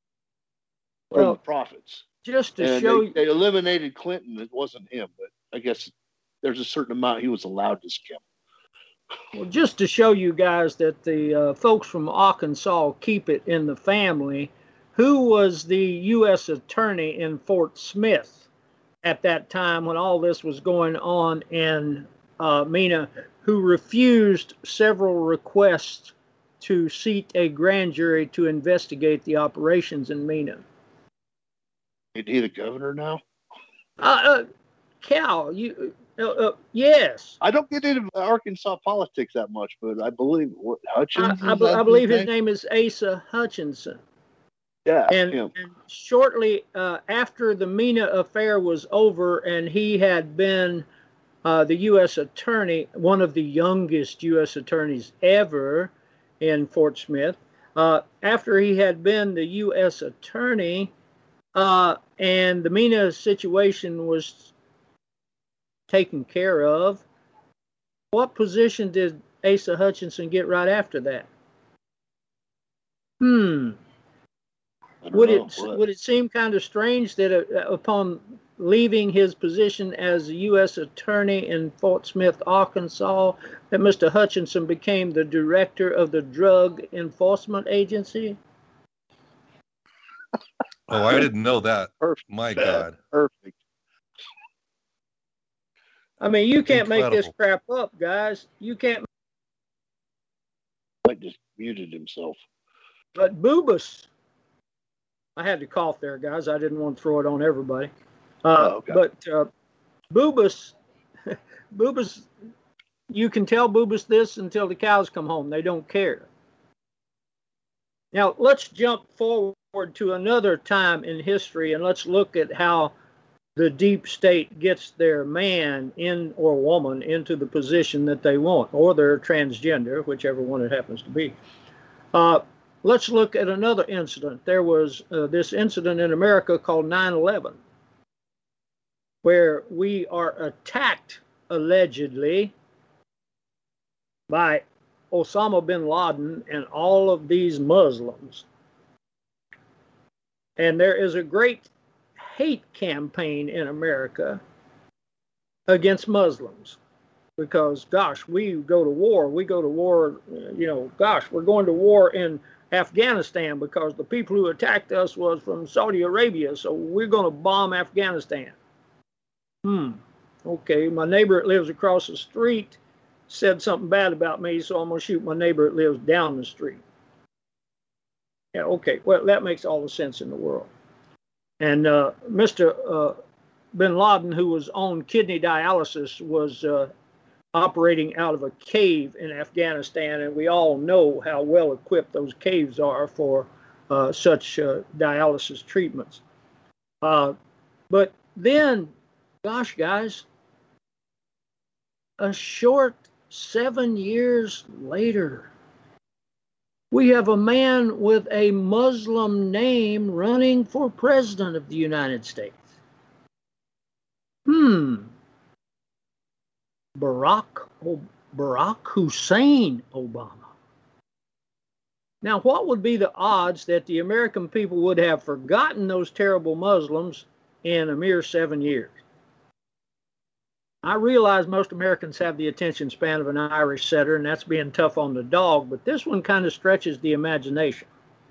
Speaker 6: from
Speaker 4: well,
Speaker 6: the profits.
Speaker 4: Just to
Speaker 6: and
Speaker 4: show
Speaker 6: they, they eliminated Clinton. It wasn't him, but I guess there's a certain amount he was allowed to skim.
Speaker 4: Well, just to show you guys that the uh, folks from Arkansas keep it in the family, who was the U S attorney in Fort Smith at that time when all this was going on in uh, Mena, who refused several requests to seat a grand jury to investigate the operations in Mena?
Speaker 6: Is he the governor now?
Speaker 4: Uh, uh, Cal, you Uh, uh, yes.
Speaker 6: I don't get into Arkansas politics that much, but I believe what Hutchins.
Speaker 4: I, I, I believe his name is Asa Hutchinson.
Speaker 6: Yeah.
Speaker 4: And, and shortly uh, after the Mena affair was over, and he had been uh, the U S attorney, one of the youngest U S attorneys ever in Fort Smith. Uh, after he had been the U S attorney, uh, and the Mena situation was taken care of, what position did Asa Hutchinson get right after that? Hmm. Would
Speaker 6: know,
Speaker 4: it
Speaker 6: what?
Speaker 4: would it seem kind of strange that uh, upon leaving his position as a U S attorney in Fort Smith, Arkansas, that Mister Hutchinson became the director of the Drug Enforcement Agency?
Speaker 5: Oh, I didn't know that.
Speaker 6: Perfect.
Speaker 5: My God.
Speaker 6: Perfect.
Speaker 4: I mean, you can't
Speaker 5: Incredible.
Speaker 4: make this crap up, guys. You can't.
Speaker 6: Mike just muted himself.
Speaker 4: But Boobus, I had to cough there, guys. I didn't want to throw it on everybody. Uh,
Speaker 6: Oh, okay.
Speaker 4: But uh, Boobus, Boobus, you can tell Boobus this until the cows come home. They don't care. Now, let's jump forward to another time in history, and let's look at how the deep state gets their man in or woman into the position that they want, or their transgender, whichever one it happens to be. Uh, let's look at another incident. There was uh, this incident in America called nine eleven, where we are attacked, allegedly, by Osama bin Laden and all of these Muslims. And there is a great hate campaign in America against Muslims because, gosh, we go to war. We go to war, you know, gosh, we're going to war in Afghanistan because the people who attacked us was from Saudi Arabia, so we're going to bomb Afghanistan. Hmm. Okay, my neighbor that lives across the street said something bad about me, so I'm going to shoot my neighbor that lives down the street. Yeah, okay, well, that makes all the sense in the world. And uh, Mister Uh, bin Laden, who was on kidney dialysis, was uh, operating out of a cave in Afghanistan, and we all know how well equipped those caves are for uh, such uh, dialysis treatments. Uh, but then, gosh, guys, a short seven years later, we have a man with a Muslim name running for president of the United States. Hmm. Barack, Barack Hussein Obama. Now, what would be the odds that the American people would have forgotten those terrible Muslims in a mere seven years? I realize most Americans have the attention span of an Irish setter, and that's being tough on the dog, but this one kind of stretches the imagination.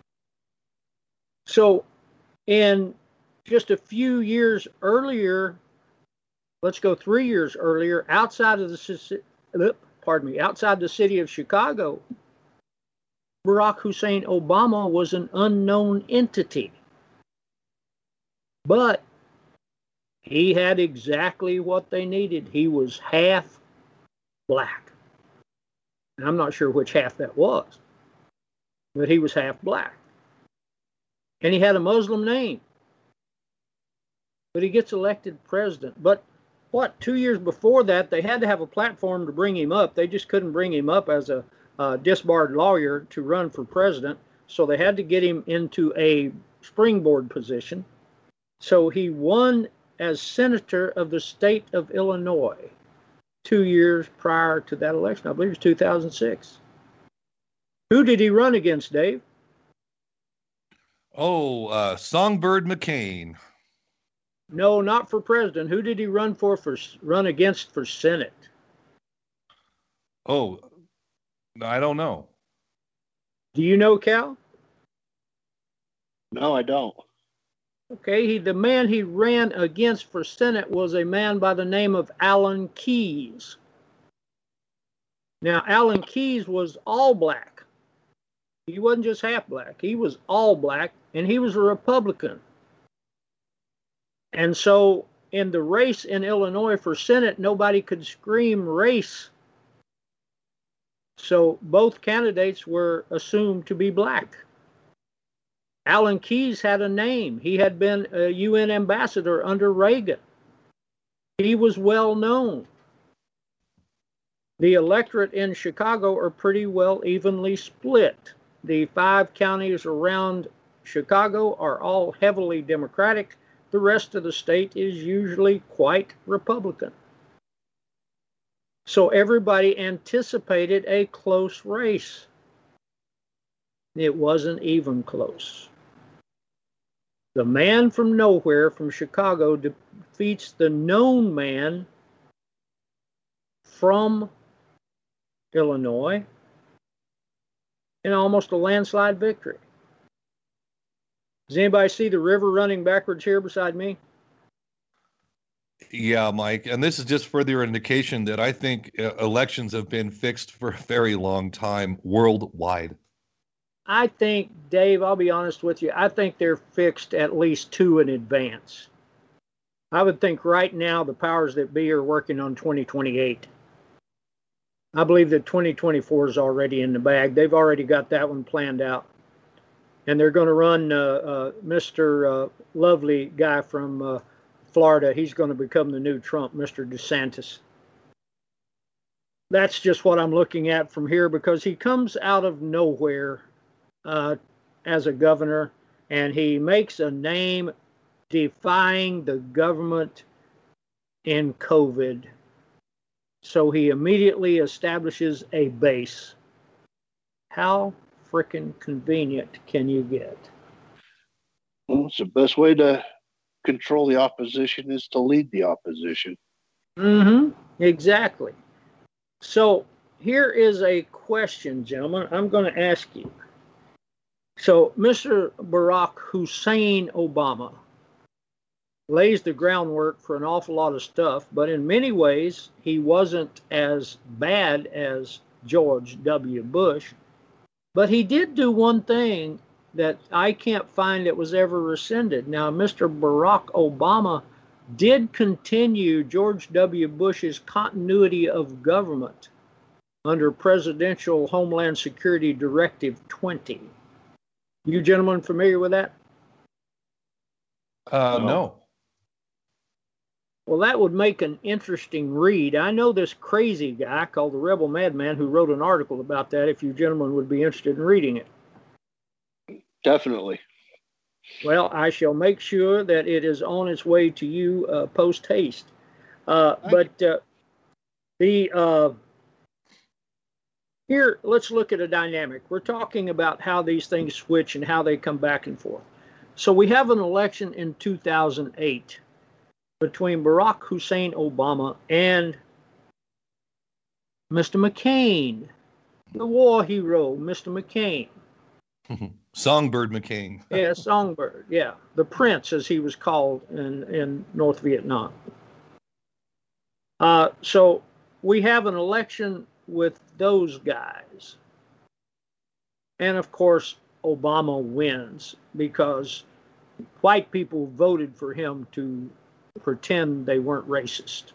Speaker 4: So, in just a few years earlier, let's go three years earlier, outside of the, pardon me, outside the city of Chicago, Barack Hussein Obama was an unknown entity. But he had exactly what they needed. He was half black. And I'm not sure which half that was, but he was half black. And he had a Muslim name. But he gets elected president. But what, two years before that, they had to have a platform to bring him up. They just couldn't bring him up as a uh, disbarred lawyer to run for president. So they had to get him into a springboard position. So he won as senator of the state of Illinois two years prior to that election. I believe it was two thousand six. Who did he run against, Dave?
Speaker 5: Oh, uh, Songbird McCain.
Speaker 4: No, not for president. Who did he run for, for run against for Senate?
Speaker 5: Oh, I don't know.
Speaker 4: Do you know, Cal?
Speaker 6: No, I don't.
Speaker 4: Okay, he, the man he ran against for Senate was a man by the name of Alan Keyes. Now, Alan Keyes was all black. He wasn't just half black. He was all black, and he was a Republican. And so in the race in Illinois for Senate, nobody could scream race. So both candidates were assumed to be black. Alan Keyes had a name. He had been a U N ambassador under Reagan. He was well known. The electorate in Chicago are pretty well evenly split. The five counties around Chicago are all heavily Democratic. The rest of the state is usually quite Republican. So everybody anticipated a close race. It wasn't even close. The man from nowhere, from Chicago, defeats the known man from Illinois in almost a landslide victory. Does anybody see the river running backwards here beside me?
Speaker 5: Yeah, Mike. And this is just further indication that I think uh, elections have been fixed for a very long time worldwide.
Speaker 4: I think, Dave, I'll be honest with you, I think they're fixed at least two in advance. I would think right now the powers that be are working on twenty twenty-eight. I believe that twenty twenty-four is already in the bag. They've already got that one planned out. And they're going to run uh, uh, Mister Uh, lovely guy from uh, Florida. He's going to become the new Trump, Mister DeSantis. That's just what I'm looking at from here, because he comes out of nowhere uh, as a governor, and he makes a name defying the government in COVID. So he immediately establishes a base. How freaking convenient can you get?
Speaker 6: Well, it's the best way to control the opposition is to lead the opposition.
Speaker 4: Mm-hmm. Exactly. So here is a question, gentlemen, I'm going to ask you. So Mister Barack Hussein Obama lays the groundwork for an awful lot of stuff, but in many ways, he wasn't as bad as George W. Bush. But he did do one thing that I can't find that was ever rescinded. Now, Mister Barack Obama did continue George W. Bush's continuity of government under Presidential Homeland Security Directive twenty. You gentlemen familiar with that?
Speaker 5: Uh,
Speaker 6: No.
Speaker 5: no.
Speaker 4: Well, that would make an interesting read. I know this crazy guy called the Rebel Madman who wrote an article about that, if you gentlemen would be interested in reading it.
Speaker 6: Definitely.
Speaker 4: Well, I shall make sure that it is on its way to you uh, post haste. Uh, but uh, the uh, here, let's look at a dynamic. We're talking about how these things switch and how they come back and forth. So we have an election in two thousand eight between Barack Hussein Obama and Mister McCain, the war hero, Mister McCain.
Speaker 5: Songbird McCain.
Speaker 4: Yeah, Songbird. Yeah, the Prince, as he was called in, in North Vietnam. Uh, so we have an election with those guys. And of course, Obama wins because white people voted for him to pretend they weren't racist.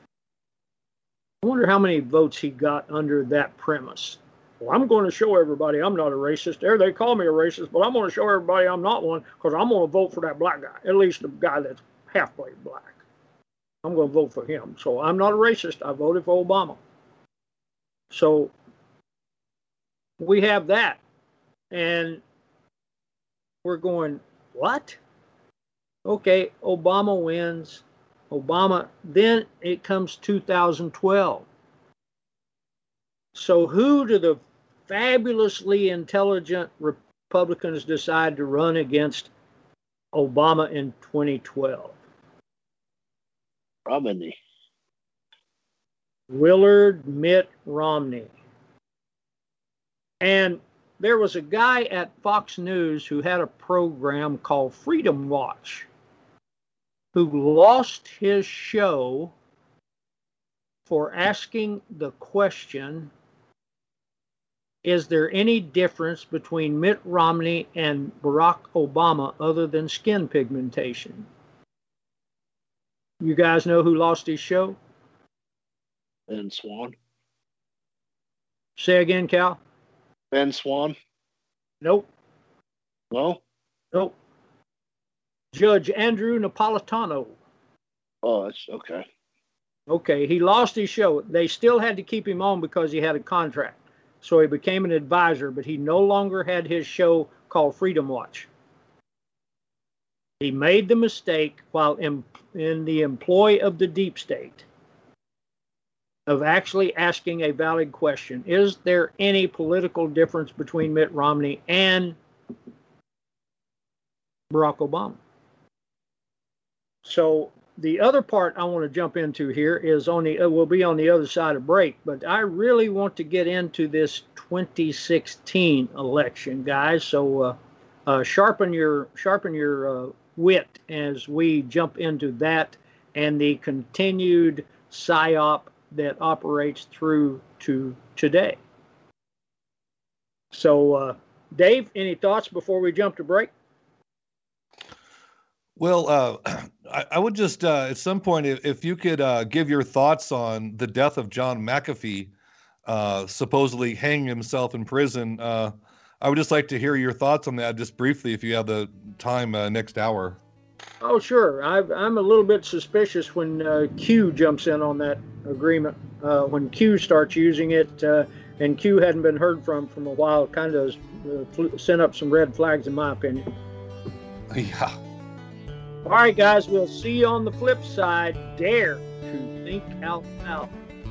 Speaker 4: I wonder how many votes he got under that premise. Well, I'm going to show everybody I'm not a racist. There, they call me a racist, but I'm going to show everybody I'm not one because I'm going to vote for that black guy, at least the guy that's halfway black. I'm going to vote for him. So I'm not a racist. I voted for Obama. So we have that. And we're going, what? Okay, Obama wins. Obama, then it comes two thousand twelve. So who do the fabulously intelligent Republicans decide to run against Obama in twenty twelve?
Speaker 6: Romney.
Speaker 4: Willard Mitt Romney. And there was a guy at Fox News who had a program called Freedom Watch, who lost his show for asking the question, is there any difference between Mitt Romney and Barack Obama other than skin pigmentation? You guys know who lost his show?
Speaker 6: Ben Swan.
Speaker 4: Say again, Cal.
Speaker 6: Ben Swan.
Speaker 4: Nope.
Speaker 6: No?
Speaker 4: Nope. Judge Andrew Napolitano.
Speaker 6: Oh, that's okay.
Speaker 4: Okay, he lost his show. They still had to keep him on because he had a contract. So he became an advisor, but he no longer had his show called Freedom Watch. He made the mistake while in, in the employ of the deep state of actually asking a valid question. Is there any political difference between Mitt Romney and Barack Obama? So the other part I want to jump into here is on the, uh, will be on the other side of break, but I really want to get into this twenty sixteen election, guys. So uh, uh, sharpen your, sharpen your uh, wit as we jump into that and the continued psyop that operates through to today. So, uh, Dave, any thoughts before we jump to break?
Speaker 5: Well, uh, I, I would just, uh, at some point, if, if you could uh, give your thoughts on the death of John McAfee, uh, supposedly hanging himself in prison. Uh, I would just like to hear your thoughts on that, just briefly, if you have the time uh, next hour.
Speaker 4: Oh, sure. I've, I'm a little bit suspicious when uh, Q jumps in on that agreement. Uh, when Q starts using it, uh, and Q hadn't been heard from from a while, kind of uh, fl- sent up some red flags, in my opinion.
Speaker 5: Yeah.
Speaker 4: All right, guys, we'll see you on the flip side. Dare to think out loud.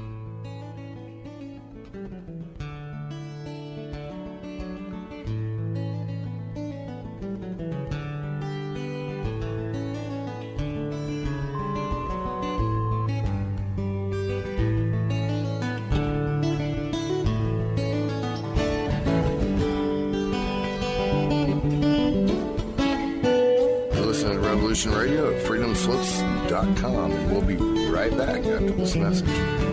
Speaker 7: Radio at freedom slips dot com, and we'll be right back after this message.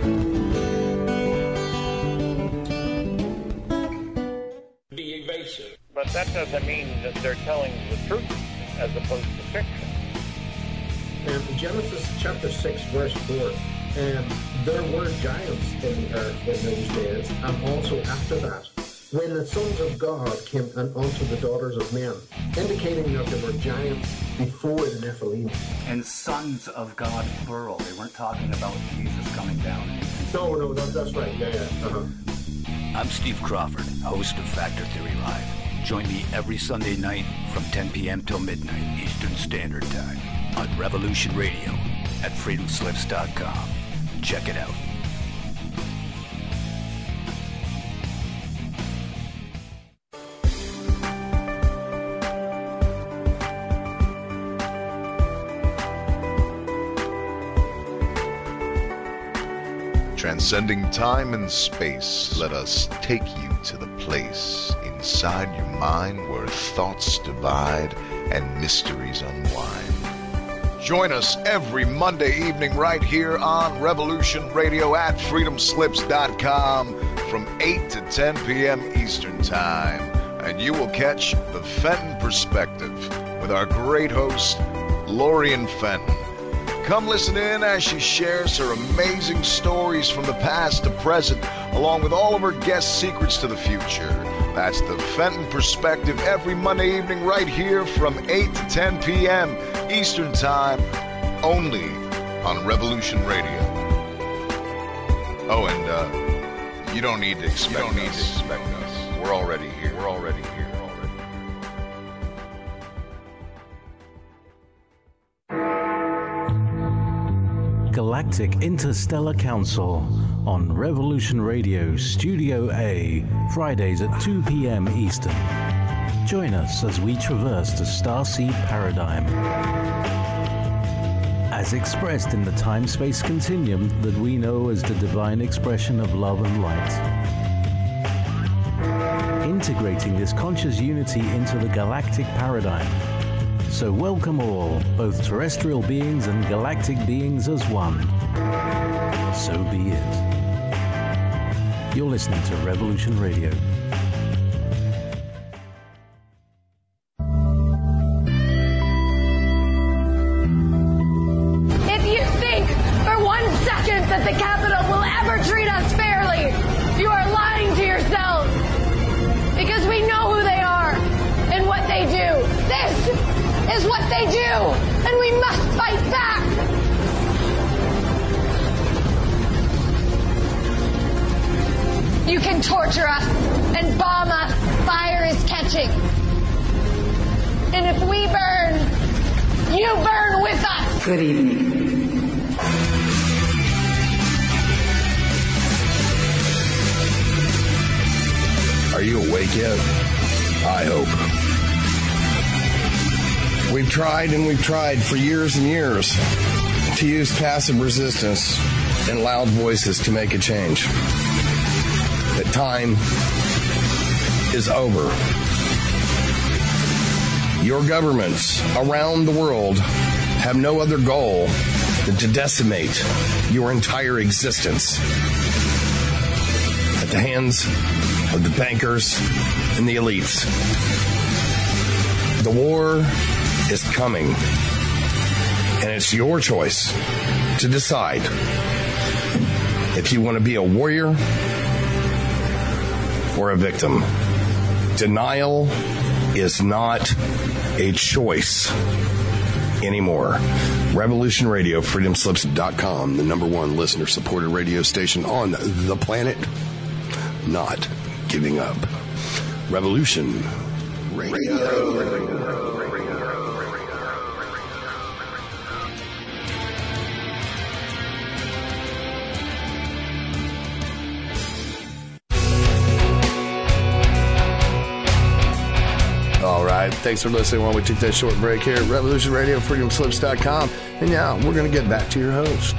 Speaker 8: Be evasive. But that doesn't mean that they're telling the truth as opposed to fiction.
Speaker 9: And Genesis chapter six, verse four, and there were giants in the earth in those days, and also after that, when the sons of God came unto the daughters of men, indicating that there were giants before the Nephilim.
Speaker 10: And sons of God, plural. They weren't talking about Jesus coming down.
Speaker 9: No, no, that, that's right. Yeah, yeah. Uh-huh.
Speaker 11: I'm Steve Crawford, host of Factor Theory Live. Join me every Sunday night from ten p.m. till midnight Eastern Standard Time on Revolution Radio at freedom slips dot com. Check it out.
Speaker 12: Transcending time and space, let us take you to the place inside your mind where thoughts divide and mysteries unwind. Join us every Monday evening right here on Revolution Radio at freedom slips dot com from eight to ten p.m. Eastern Time. And you will catch the Fenton Perspective with our great host, Lorian Fenton. Come listen in as she shares her amazing stories from the past to present, along with all of her guest secrets to the future. That's the Fenton Perspective every Monday evening right here from eight to ten p.m. Eastern Time, only on Revolution Radio. Oh, and uh, you don't need to expect you don't need us. to expect us. We're already here. We're already here.
Speaker 13: Galactic Interstellar Council on Revolution Radio Studio A, Fridays at two p.m. Eastern. Join us as we traverse the starseed paradigm, as expressed in the time-space continuum that we know as the divine expression of love and light. Integrating this conscious unity into the galactic paradigm. So welcome all, both terrestrial beings and galactic beings as one. So be it. You're listening to Revolution Radio.
Speaker 14: If you the Capitol will ever treat us fairly. You are lying to yourselves because we know who they are and what they do. This is what they do, and we must fight back. You can torture us and bomb us. Fire is catching. And if we burn, you burn with us.
Speaker 15: Good evening.
Speaker 7: Are you awake yet? I hope. We've tried and we've tried for years and years to use passive resistance and loud voices to make a change. The time is over. Your governments around the world have no other goal than to decimate your entire existence at the hands of the bankers and the elites. The war is coming, and it's your choice to decide if you want to be a warrior or a victim. Denial is not a choice anymore. Revolution Radio, freedom slips dot com, the number one listener-supported radio station on the planet. Not giving up. Revolution Radio. All right, thanks for listening while we took that short break here at Revolution Radio, freedom slips dot com. And now we're going to get back to your host.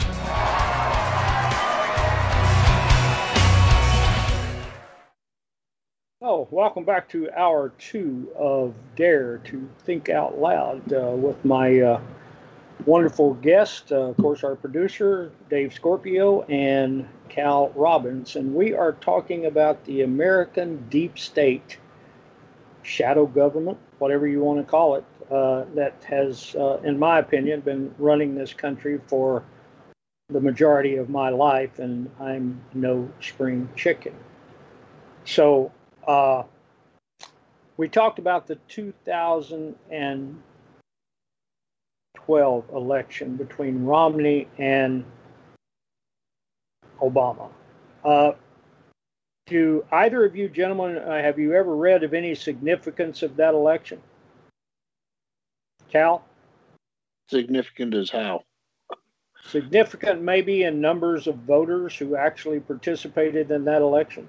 Speaker 4: Oh, welcome back to hour two of Dare to Think Out Loud uh, with my uh, wonderful guest, uh, of course, our producer, Dave Scorpio, and Cal Robbins. And we are talking about the American deep state, shadow government, whatever you want to call it, uh, that has, uh, in my opinion, been running this country for the majority of my life, and I'm no spring chicken. So, Uh, we talked about the two thousand twelve election between Romney and Obama. Uh, do either of you gentlemen, uh, have you ever read of any significance of that election? Cal?
Speaker 6: Significant as how?
Speaker 4: Significant maybe in numbers of voters who actually participated in that election?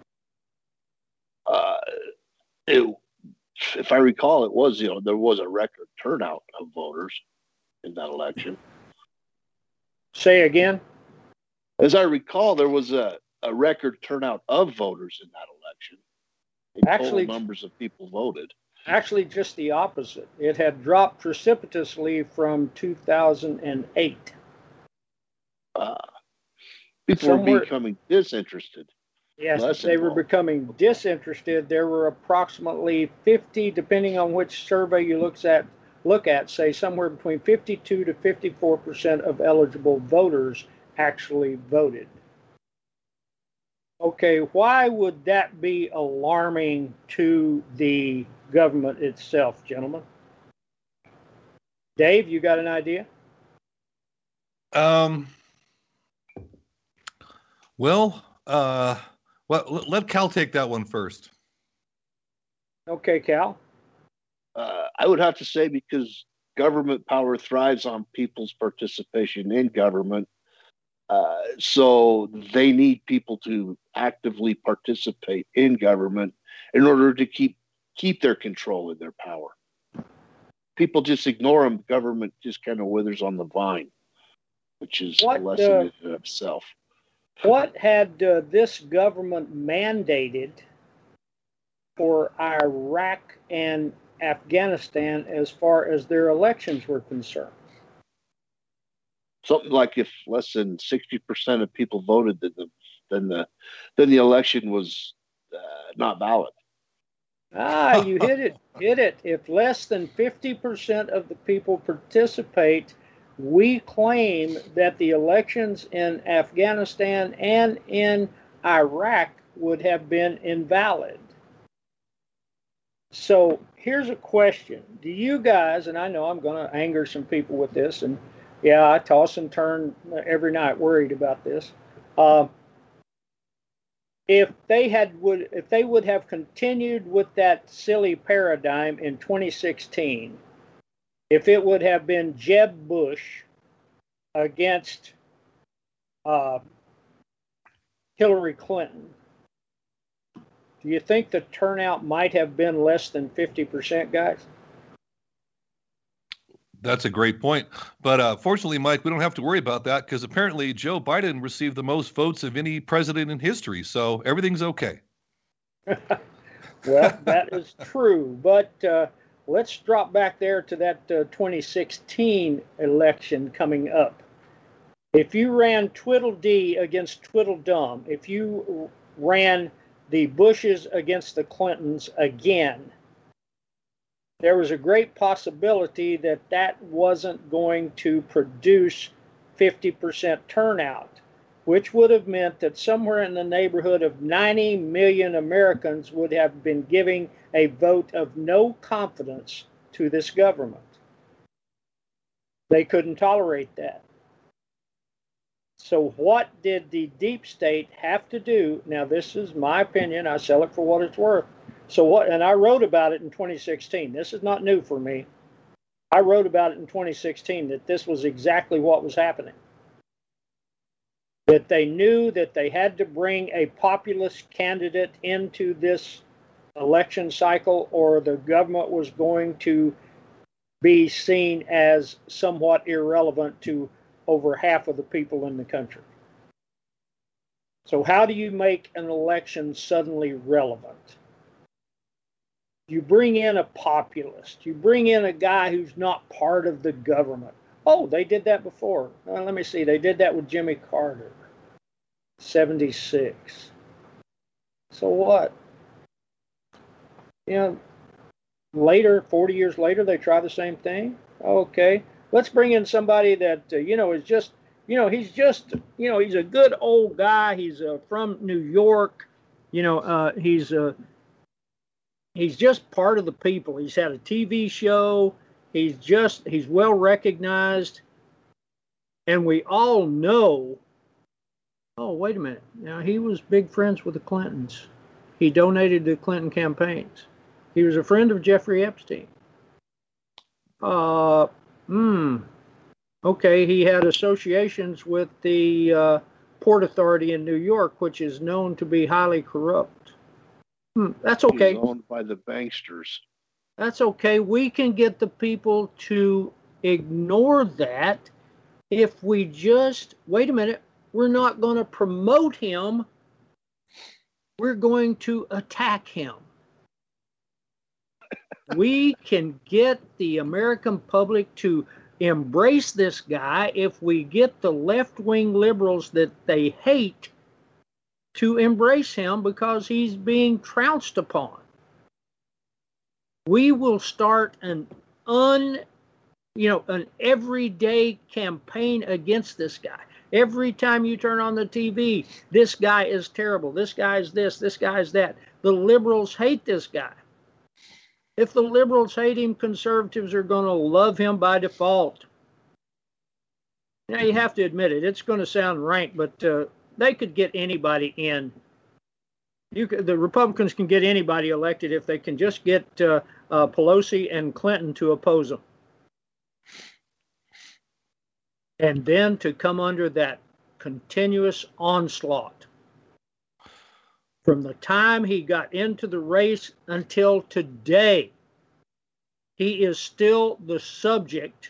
Speaker 6: Uh, it, if I recall, it was, you know, there was a record turnout of voters in that election.
Speaker 4: Say again?
Speaker 6: As I recall, there was a, a record turnout of voters in that election. In
Speaker 4: Actually,
Speaker 6: total numbers of people voted.
Speaker 4: Actually, just the opposite. It had dropped precipitously from two thousand eight.
Speaker 6: Uh, people
Speaker 4: Somewhere,
Speaker 6: were becoming disinterested.
Speaker 4: Yes,
Speaker 6: Less
Speaker 4: they
Speaker 6: involved.
Speaker 4: were becoming disinterested. There were approximately fifty, depending on which survey you looks at, look at, say somewhere between fifty-two to fifty-four percent of eligible voters actually voted. Okay, why would that be alarming to the government itself, gentlemen? Dave, you got an idea?
Speaker 5: Um. Well, uh, well, let- let Cal take that one first.
Speaker 4: Okay, Cal.
Speaker 6: Uh, I would have to say because government power thrives on people's participation in government. Uh, so they need people to actively participate in government in order to keep keep their control and their power. People just ignore them. Government just kind of withers on the vine, which is
Speaker 4: What,
Speaker 6: a lesson
Speaker 4: uh,
Speaker 6: in and of itself.
Speaker 4: What had uh, this government mandated for Iraq and Afghanistan as far as their elections were concerned?
Speaker 6: Something like if less than sixty percent of people voted, then the then the then the election was uh, not valid.
Speaker 4: Ah, you hit it, hit it. If less than fifty percent of the people participate, we claim that the elections in Afghanistan and in Iraq would have been invalid. So here's a question. Do you guys, and I know I'm going to anger some people with this, and yeah, I toss and turn every night worried about this. Uh, if they had would if they would have continued with that silly paradigm in twenty sixteen, if it would have been Jeb Bush against uh, Hillary Clinton, do you think the turnout might have been less than fifty percent, guys?
Speaker 5: That's a great point. But uh, fortunately, Mike, we don't have to worry about that because apparently Joe Biden received the most votes of any president in history. So everything's okay.
Speaker 4: Well, that is true. But uh, let's drop back there to that uh, twenty sixteen election coming up. If you ran Tweedledee against Tweedledum, if you ran the Bushes against the Clintons again, there was a great possibility that that wasn't going to produce fifty percent turnout, which would have meant that somewhere in the neighborhood of ninety million Americans would have been giving a vote of no confidence to this government. They couldn't tolerate that. So what did the deep state have to do? Now, this is my opinion. I sell it for what it's worth. So what, and I wrote about it in twenty sixteen. This is not new for me. I wrote about it in twenty sixteen that this was exactly what was happening. That they knew that they had to bring a populist candidate into this election cycle or the government was going to be seen as somewhat irrelevant to over half of the people in the country. So how do you make an election suddenly relevant? You bring in a populist. You bring in a guy who's not part of the government. Oh, they did that before. Uh, let me see. They did that with Jimmy Carter, seventy-six. So what? You know, later, forty years later, they try the same thing. Okay, let's bring in somebody that, uh, you know, is just, you know, he's just, you know, he's a good old guy. He's uh, from New York. You know, uh, he's a, uh, He's just part of the people. He's had a T V show. He's just, he's well recognized. And we all know, oh, wait a minute. Now, he was big friends with the Clintons. He donated to Clinton campaigns. He was a friend of Jeffrey Epstein. Uh, hmm. Okay, he had associations with the uh, Port Authority in New York, which is known to be highly corrupt. Hmm, that's okay.
Speaker 6: He's owned by the banksters.
Speaker 4: That's okay. We can get the people to ignore that if we just, wait a minute, we're not going to promote him. We're going to attack him. We can get the American public to embrace this guy if we get the left-wing liberals that they hate to embrace him because he's being trounced upon. We will start an un, you know, an everyday campaign against this guy. Every time you turn on the T V, this guy is terrible. This guy is this. This guy is that. The liberals hate this guy. If the liberals hate him, conservatives are going to love him by default. Now, you have to admit it. It's going to sound rank, but uh, they could get anybody in. You could, the Republicans can get anybody elected if they can just get uh, uh, Pelosi and Clinton to oppose them. And then to come under that continuous onslaught. From the time he got into the race until today, he is still the subject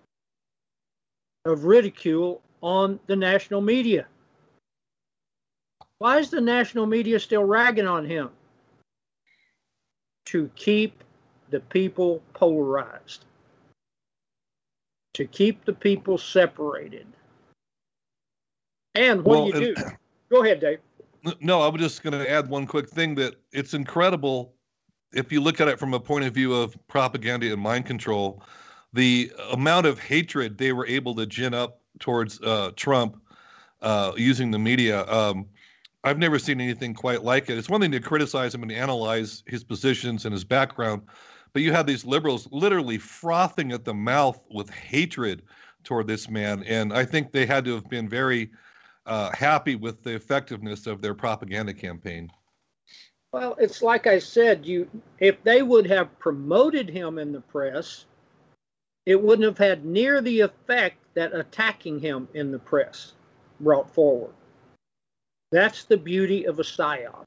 Speaker 4: of ridicule on the national media. Why is the national media still ragging on him? To keep the people polarized. To keep the people separated. And what
Speaker 5: well,
Speaker 4: do you
Speaker 5: and,
Speaker 4: do? Go ahead, Dave.
Speaker 5: No, I was just going to add one quick thing that it's incredible if you look at it from a point of view of propaganda and mind control. the amount of hatred they were able to gin up towards uh, Trump uh, using the media, um, I've never seen anything quite like it. It's one thing to criticize him and analyze his positions and his background, but you have these liberals literally frothing at the mouth with hatred toward this man, and I think they had to have been very uh, happy with the effectiveness of their propaganda campaign.
Speaker 4: Well, it's like I said, you if they would have promoted him in the press, it wouldn't have had near the effect that attacking him in the press brought forward. That's the beauty of a psyop.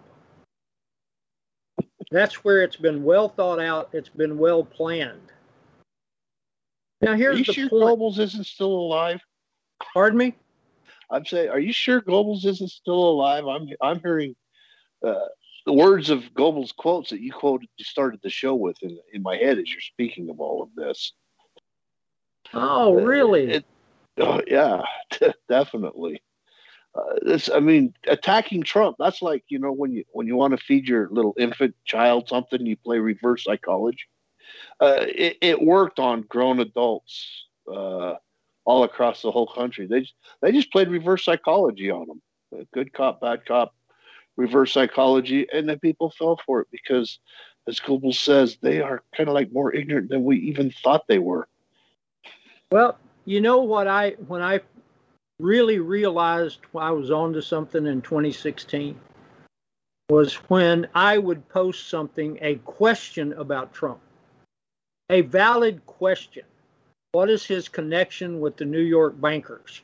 Speaker 4: That's where it's been well thought out. It's been well planned. Now, here's
Speaker 6: are you
Speaker 4: the
Speaker 6: sure
Speaker 4: point.
Speaker 6: Goebbels isn't still alive?
Speaker 4: Pardon me?
Speaker 6: I'm saying, are you sure Goebbels isn't still alive? I'm I'm hearing uh, the words of Goebbels' quotes that you quoted, you started the show with in, in my head as you're speaking of all of this.
Speaker 4: Oh, really?
Speaker 6: Uh, it, oh, yeah, definitely. Uh, this, I mean, attacking Trump. That's like, you know, when you when you want to feed your little infant child something, you play reverse psychology. Uh, it, it worked on grown adults uh, all across the whole country. They just, they just played reverse psychology on them. Good cop, bad cop, reverse psychology, and then people fell for it because, as Goebbels says, they are kind of like more ignorant than we even thought they were.
Speaker 4: Well, you know what I when I really realized I was onto something in twenty sixteen was when I would post something, a question about Trump, a valid question. What is his connection with the New York bankers?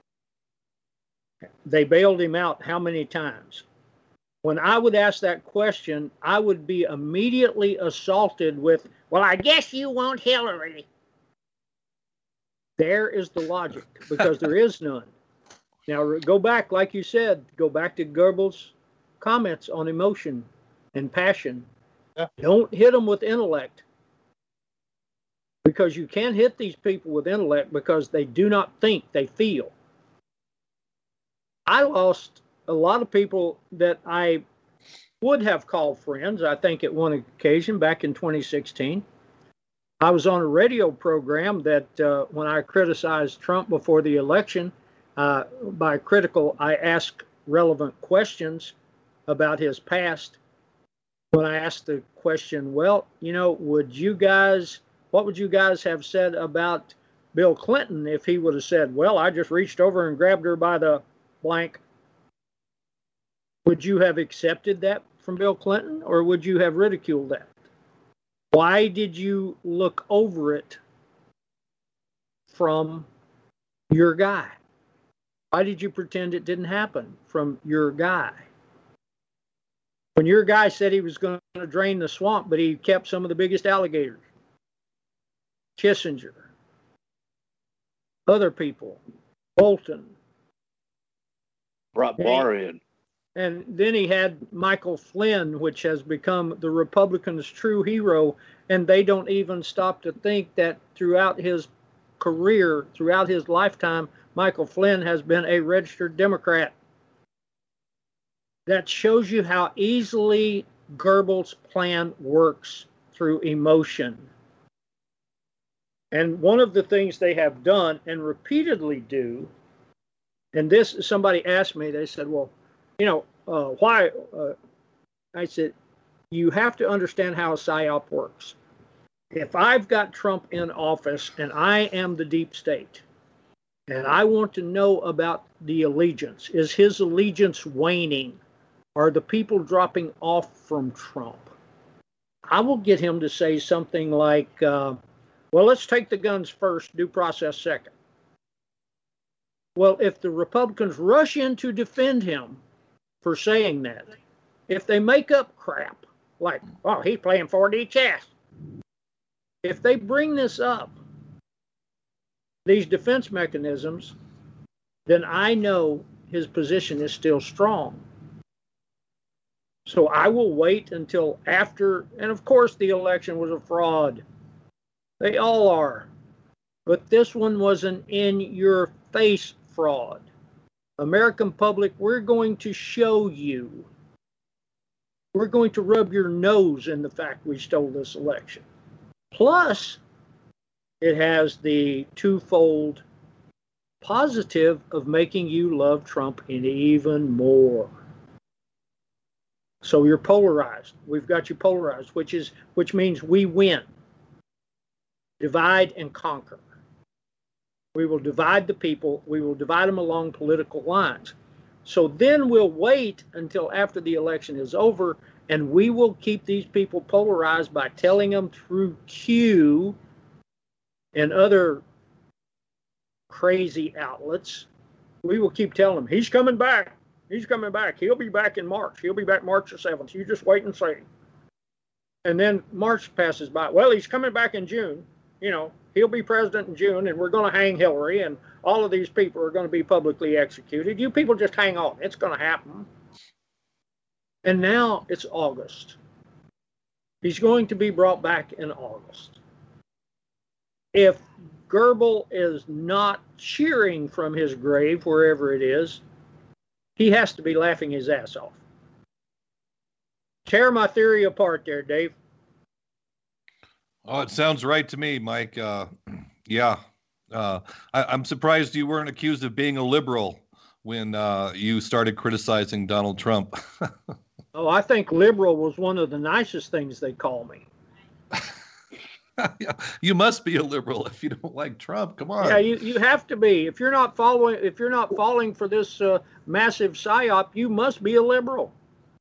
Speaker 4: They bailed him out how many times? When I would ask that question, I would be immediately assaulted with, well, I guess you want Hillary. There is the logic, because there is none. Now, go back, like you said, go back to Goebbels' comments on emotion and passion.
Speaker 6: Yeah.
Speaker 4: Don't hit them with intellect, because you can't hit these people with intellect because they do not think, they feel. I lost a lot of people that I would have called friends, I think, at one occasion back in twenty sixteen. I was on a radio program that uh, when I criticized Trump before the election, uh, by critical, I asked relevant questions about his past. When I asked the question, well, you know, would you guys, what would you guys have said about Bill Clinton if he would have said, well, I just reached over and grabbed her by the blank? Would you have accepted that from Bill Clinton, or would you have ridiculed that? Why did you look over it from your guy? Why did you pretend it didn't happen from your guy? When your guy said he was going to drain the swamp, but he kept some of the biggest alligators. Kissinger. Other people. Bolton.
Speaker 6: Brought Barr in.
Speaker 4: And then he had Michael Flynn, which has become the Republicans' true hero. And they don't even stop to think that throughout his career, throughout his lifetime, Michael Flynn has been a registered Democrat. That shows you how easily Goebbels' plan works through emotion. And one of the things they have done and repeatedly do, and this, somebody asked me, they said, well, you know, uh, why? Uh, I said, you have to understand how a psyop works. If I've got Trump in office and I am the deep state, and I want to know about the allegiance, is his allegiance waning? Are the people dropping off from Trump? I will get him to say something like, uh, well, let's take the guns first, due process second. Well, if the Republicans rush in to defend him for saying that, if they make up crap, like, oh, he's playing four D chess. If they bring this up, these defense mechanisms, then I know his position is still strong. So I will wait until after, and of course the election was a fraud. They all are. But this one was an in-your-face fraud. American public, we're going to show you. We're going to rub your nose in the fact we stole this election. Plus, it has the twofold positive of making you love Trump even more. So you're polarized. We've got you polarized, which is which means we win. Divide and conquer. We will divide the people. We will divide them along political lines. So then we'll wait until after the election is over, and we will keep these people polarized by telling them through Q and other crazy outlets. We will keep telling them, he's coming back. He's coming back. He'll be back in March. He'll be back March the seventh. You just wait and see. And then March passes by. Well, he's coming back in June. You know, he'll be president in June, and we're going to hang Hillary, and all of these people are going to be publicly executed. You people just hang on. It's going to happen. And now it's August. He's going to be brought back in August. If Goebbels is not cheering from his grave, wherever it is, he has to be laughing his ass off. Tear my theory apart there, Dave.
Speaker 5: Oh, it sounds right to me, Mike. Uh, yeah. Uh, I, I'm surprised you weren't accused of being a liberal when uh, you started criticizing Donald Trump.
Speaker 4: Oh, I think liberal was one of the nicest things they call me.
Speaker 5: Yeah, you must be a liberal if you don't like Trump. Come on.
Speaker 4: Yeah, you, you have to be. If you're not following, if you're not falling for this uh, massive psyop, you must be a liberal.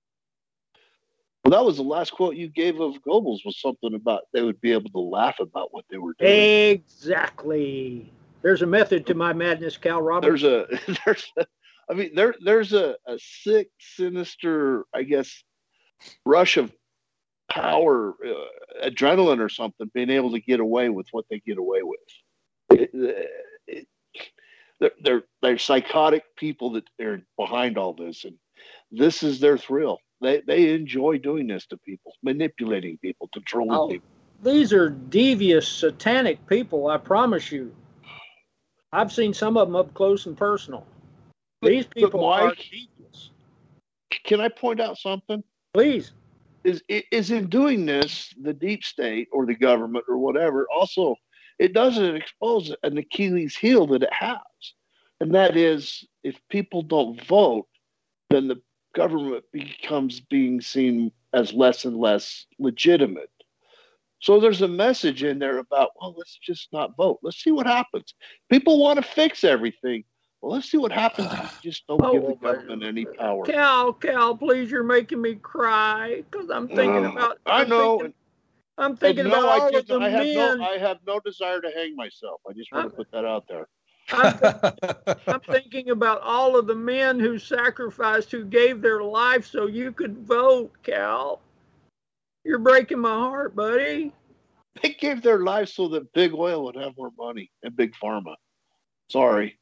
Speaker 6: Well, that was the last quote you gave of Goebbels, was something about they would be able to laugh about what they were doing.
Speaker 4: Exactly. There's a method to my madness, Cal Roberts.
Speaker 6: There's a, there's a I mean, there, there's a, a sick, sinister, I guess, rush of power, uh, adrenaline or something, being able to get away with what they get away with. It, it, they're, they're, they're psychotic people that are behind all this, and this is their thrill. They they enjoy doing this to people, manipulating people, controlling
Speaker 4: oh,
Speaker 6: people.
Speaker 4: These are devious, satanic people, I promise you. I've seen some of them up close and personal. These people Mike, are devious.
Speaker 6: Can I point out something?
Speaker 4: Please.
Speaker 6: Is is in doing this, the deep state or the government or whatever, also, it doesn't expose an Achilles heel that it has. And that is, if people don't vote, then the government becomes being seen as less and less legitimate. So there's a message in there about, well, let's just not vote. Let's see what happens. People want to fix everything. Well, let's see what happens if you just don't oh, give the government any power.
Speaker 4: Cal, Cal, please, you're making me cry because I'm thinking uh, about. I'm
Speaker 6: I know.
Speaker 4: Thinking, I'm thinking
Speaker 6: no,
Speaker 4: about all
Speaker 6: I
Speaker 4: of the
Speaker 6: I have
Speaker 4: men.
Speaker 6: No, I have no desire to hang myself. I just want I'm, to put that out there.
Speaker 4: I'm thinking, I'm thinking about all of the men who sacrificed, who gave their life so you could vote, Cal. You're breaking my heart, buddy.
Speaker 6: They gave their lives so that big oil would have more money and big pharma. Sorry.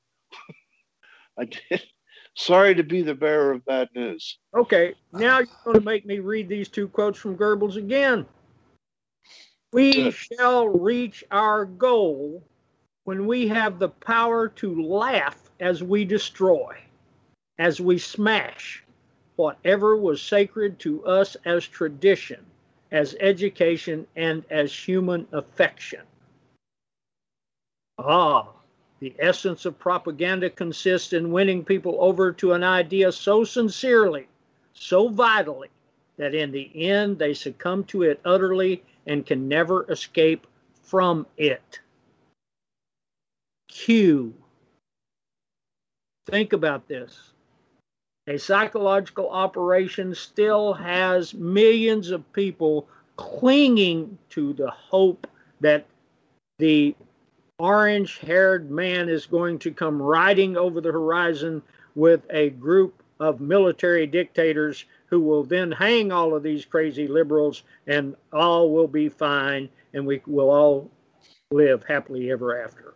Speaker 6: I did. Sorry to be the bearer of bad news.
Speaker 4: Okay, now you're going to make me read these two quotes from Goebbels again. We Good. shall reach our goal when we have the power to laugh as we destroy, as we smash whatever was sacred to us as tradition, as education, and as human affection. Ah, the essence of propaganda consists in winning people over to an idea so sincerely, so vitally, that in the end they succumb to it utterly and can never escape from it. Q. Think about this. A psychological operation still has millions of people clinging to the hope that the orange-haired man is going to come riding over the horizon with a group of military dictators who will then hang all of these crazy liberals, and all will be fine, and we will all live happily ever after.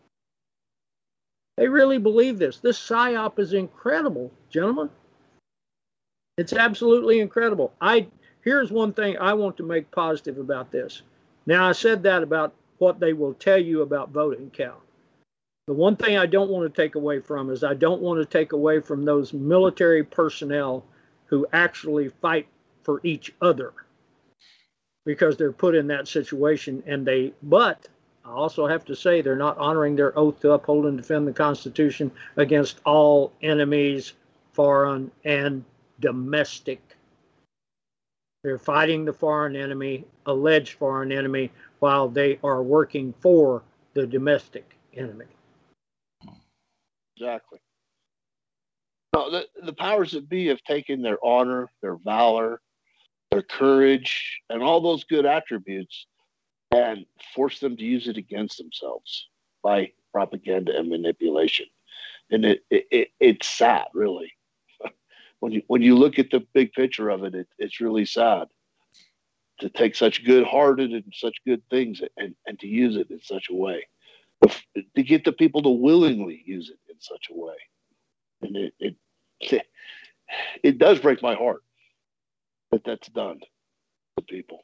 Speaker 4: They really believe this. This psyop is incredible, gentlemen. It's absolutely incredible. I here's one thing I want to make positive about this. Now, I said that about what they will tell you about voting, Cal. The one thing I don't want to take away from is I don't want to take away from those military personnel who actually fight for each other because they're put in that situation. And they, but I also have to say they're not honoring their oath to uphold and defend the Constitution against all enemies, foreign and domestic. They're fighting the foreign enemy, alleged foreign enemy, while they are working for the domestic enemy.
Speaker 6: Exactly. No, the, the powers that be have taken their honor, their valor, their courage, and all those good attributes and forced them to use it against themselves by propaganda and manipulation. And it, it, it it's sad, really. When you when you look at the big picture of it, it it's really sad to take such good-hearted and such good things and, and to use it in such a way, to get the people to willingly use it in such a way. And it it, it does break my heart that that's done to people.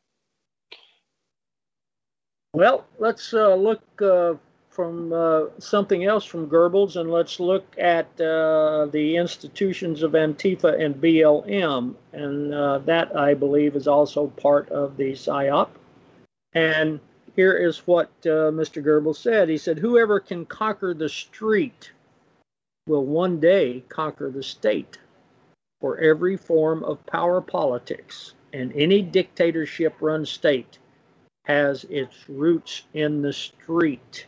Speaker 4: Well, let's uh, look uh, from uh, something else from Goebbels, and let's look at uh, the institutions of Antifa and B L M, and uh, that, I believe, is also part of the PSYOP. And here is what uh, Mister Goebbels said. He said, "Whoever can conquer the street will one day conquer the state. For every form of power politics and any dictatorship-run state has its roots in the street."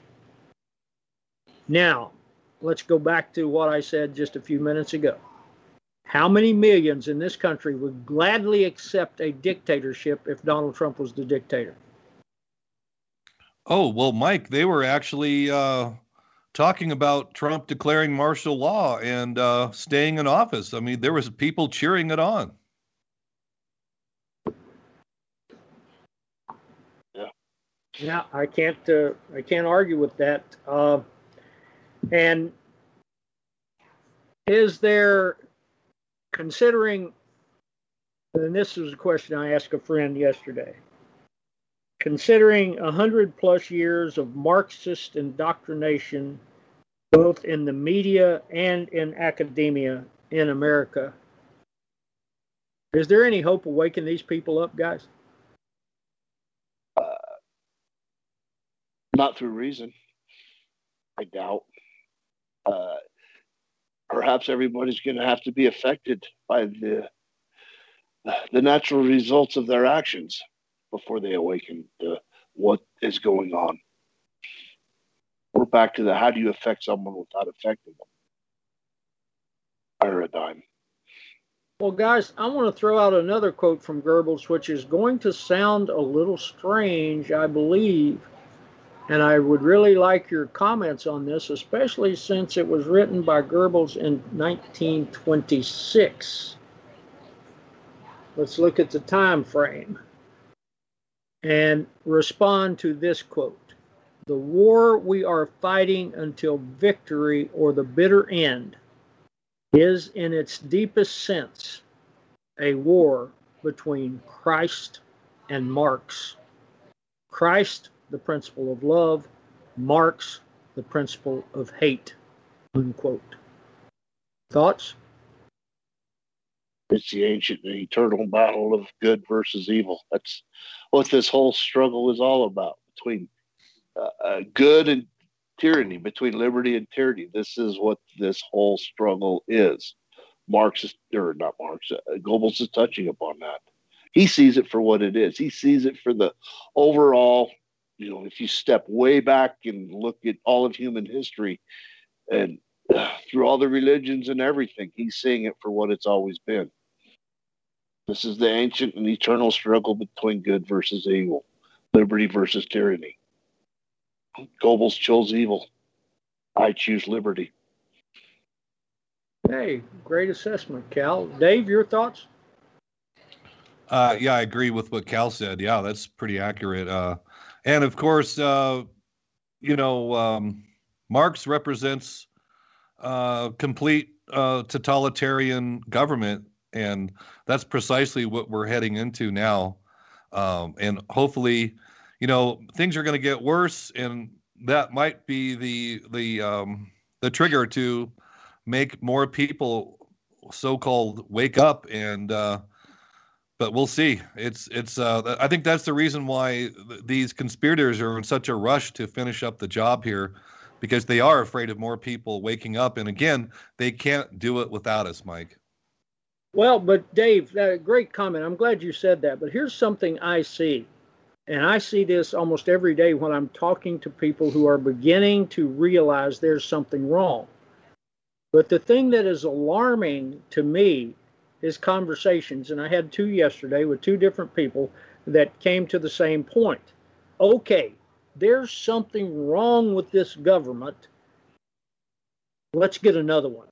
Speaker 4: Now, let's go back to what I said just a few minutes ago. How many millions in this country would gladly accept a dictatorship if Donald Trump was the dictator?
Speaker 5: Oh, well, Mike, they were actually uh, talking about Trump declaring martial law and uh, staying in office. I mean, there was people cheering it on.
Speaker 6: Yeah,
Speaker 4: yeah, I can't, uh, I can't argue with that. Uh, and is there, considering, and this was a question I asked a friend yesterday, considering a hundred plus years of Marxist indoctrination, both in the media and in academia in America, is there any hope of waking these people up, guys?
Speaker 6: Uh, not through reason, I doubt. Uh, perhaps everybody's going to have to be affected by the the natural results of their actions before they awaken to what is going on. We're back to the how do you affect someone without affecting them paradigm.
Speaker 4: Well, guys, I want to throw out another quote from Goebbels, which is going to sound a little strange, I believe, and I would really like your comments on this, especially since it was written by Goebbels in nineteen twenty-six. Let's look at the time frame and respond to this quote. "The war we are fighting until victory or the bitter end is in its deepest sense a war between Christ and Marx. Christ, the principle of love; Marx, the principle of hate." Unquote. Thoughts?
Speaker 6: It's the ancient and eternal battle of good versus evil. That's what this whole struggle is all about, between uh, uh, good and tyranny, between liberty and tyranny. This is what this whole struggle is. Marx is, or not Marx, uh, Goebbels is touching upon that. He sees it for what it is. He sees it for the overall, you know, if you step way back and look at all of human history and uh, through all the religions and everything, he's seeing it for what it's always been. This is the ancient and eternal struggle between good versus evil, liberty versus tyranny. Goebbels chose evil. I choose liberty.
Speaker 4: Hey, great assessment, Cal. Dave, your thoughts?
Speaker 5: Uh, yeah, I agree with what Cal said. Yeah, that's pretty accurate. Uh, and of course, uh, you know, um, Marx represents uh, complete uh, totalitarian government, and that's precisely what we're heading into now. Um, and hopefully, you know, things are going to get worse, and that might be the the um, the trigger to make more people so-called wake up. And uh, but we'll see. It's it's. Uh, I think that's the reason why th- these conspirators are in such a rush to finish up the job here, because they are afraid of more people waking up. And again, they can't do it without us, Mike.
Speaker 4: Well, but Dave, uh, great comment. I'm glad you said that. But here's something I see, and I see this almost every day when I'm talking to people who are beginning to realize there's something wrong. But the thing that is alarming to me is conversations, and I had two yesterday with two different people that came to the same point. Okay, there's something wrong with this government. Let's get another one.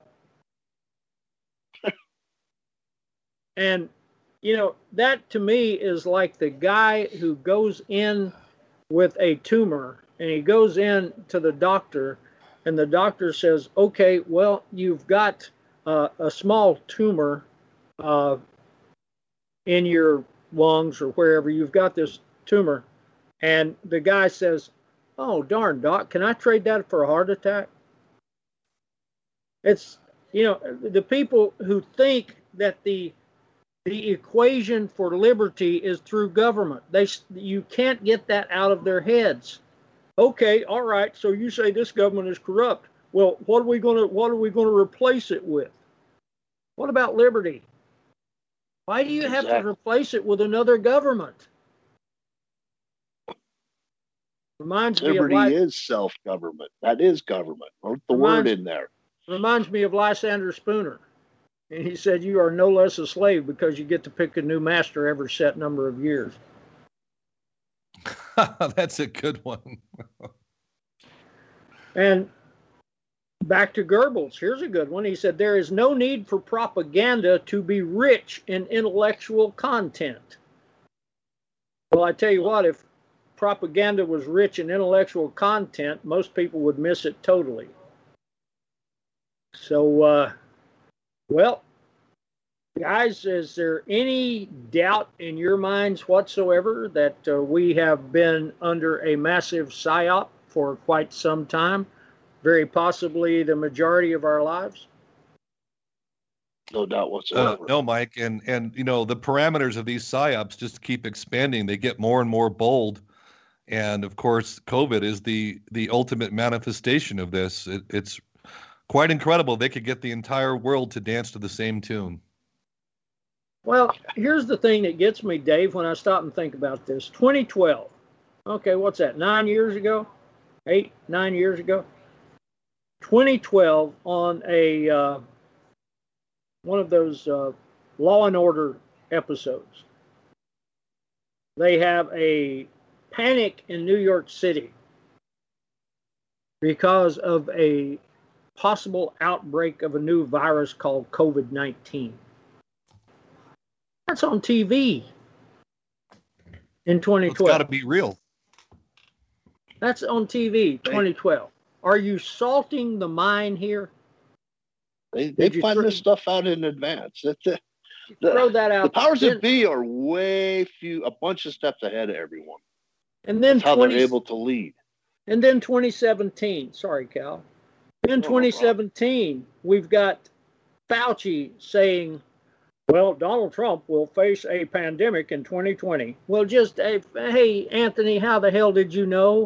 Speaker 4: And, you know, that to me is like the guy who goes in with a tumor and he goes in to the doctor and the doctor says, okay, well, you've got uh, a small tumor uh, in your lungs or wherever. You've got this tumor. And the guy says, oh, darn, doc, can I trade that for a heart attack? It's, you know, the people who think that the The equation for liberty is through government. They, you can't get that out of their heads. Okay, all right. So you say this government is corrupt. Well, what are we going to what are we going to replace it with? What about liberty? Why do you have
Speaker 6: Exactly.
Speaker 4: to replace it with another government? Reminds
Speaker 6: Liberty
Speaker 4: me of
Speaker 6: is self-government. That is government. Put the
Speaker 4: Reminds-
Speaker 6: word in there.
Speaker 4: reminds me of Lysander Spooner. And he said, you are no less a slave because you get to pick a new master every set number of years.
Speaker 5: That's a good one.
Speaker 4: And back to Goebbels, here's a good one. He said, there is no need for propaganda to be rich in intellectual content. Well, I tell you what, if propaganda was rich in intellectual content, most people would miss it totally. So, uh, well, guys, is there any doubt in your minds whatsoever that uh, we have been under a massive psyop for quite some time, very possibly the majority of our lives?
Speaker 6: No doubt
Speaker 5: Uh,
Speaker 6: whatsoever.
Speaker 5: no, Mike, and and you know the parameters of these psyops just keep expanding. They get more and more bold, and of course, COVID is the the ultimate manifestation of this. It, it's quite incredible. They could get the entire world to dance to the same tune.
Speaker 4: Well, here's the thing that gets me, Dave, when I stop and think about this. twenty twelve. Okay, what's that? Nine years ago? Eight, nine years ago? twenty twelve on a uh, one of those uh, Law and Order episodes. They have a panic in New York City because of a possible outbreak of a new virus called COVID nineteen. That's on T V in twenty twelve.
Speaker 5: It's got to be real.
Speaker 4: That's on T V, twenty twelve. Are you salting the mine here?
Speaker 6: They they
Speaker 4: Did you
Speaker 6: find
Speaker 4: throw-
Speaker 6: this stuff out in advance. It's, uh, the,
Speaker 4: Throw that
Speaker 6: the
Speaker 4: out.
Speaker 6: powers
Speaker 4: Then-
Speaker 6: that be are way few, a bunch of steps ahead of everyone.
Speaker 4: And then
Speaker 6: That's how
Speaker 4: twenty,
Speaker 6: they're able to lead.
Speaker 4: and then twenty seventeen. Sorry, Cal. In
Speaker 6: no
Speaker 4: twenty seventeen, we've got Fauci saying, well, Donald Trump will face a pandemic in twenty twenty. Well, just, uh, hey, Anthony, how the hell did you know?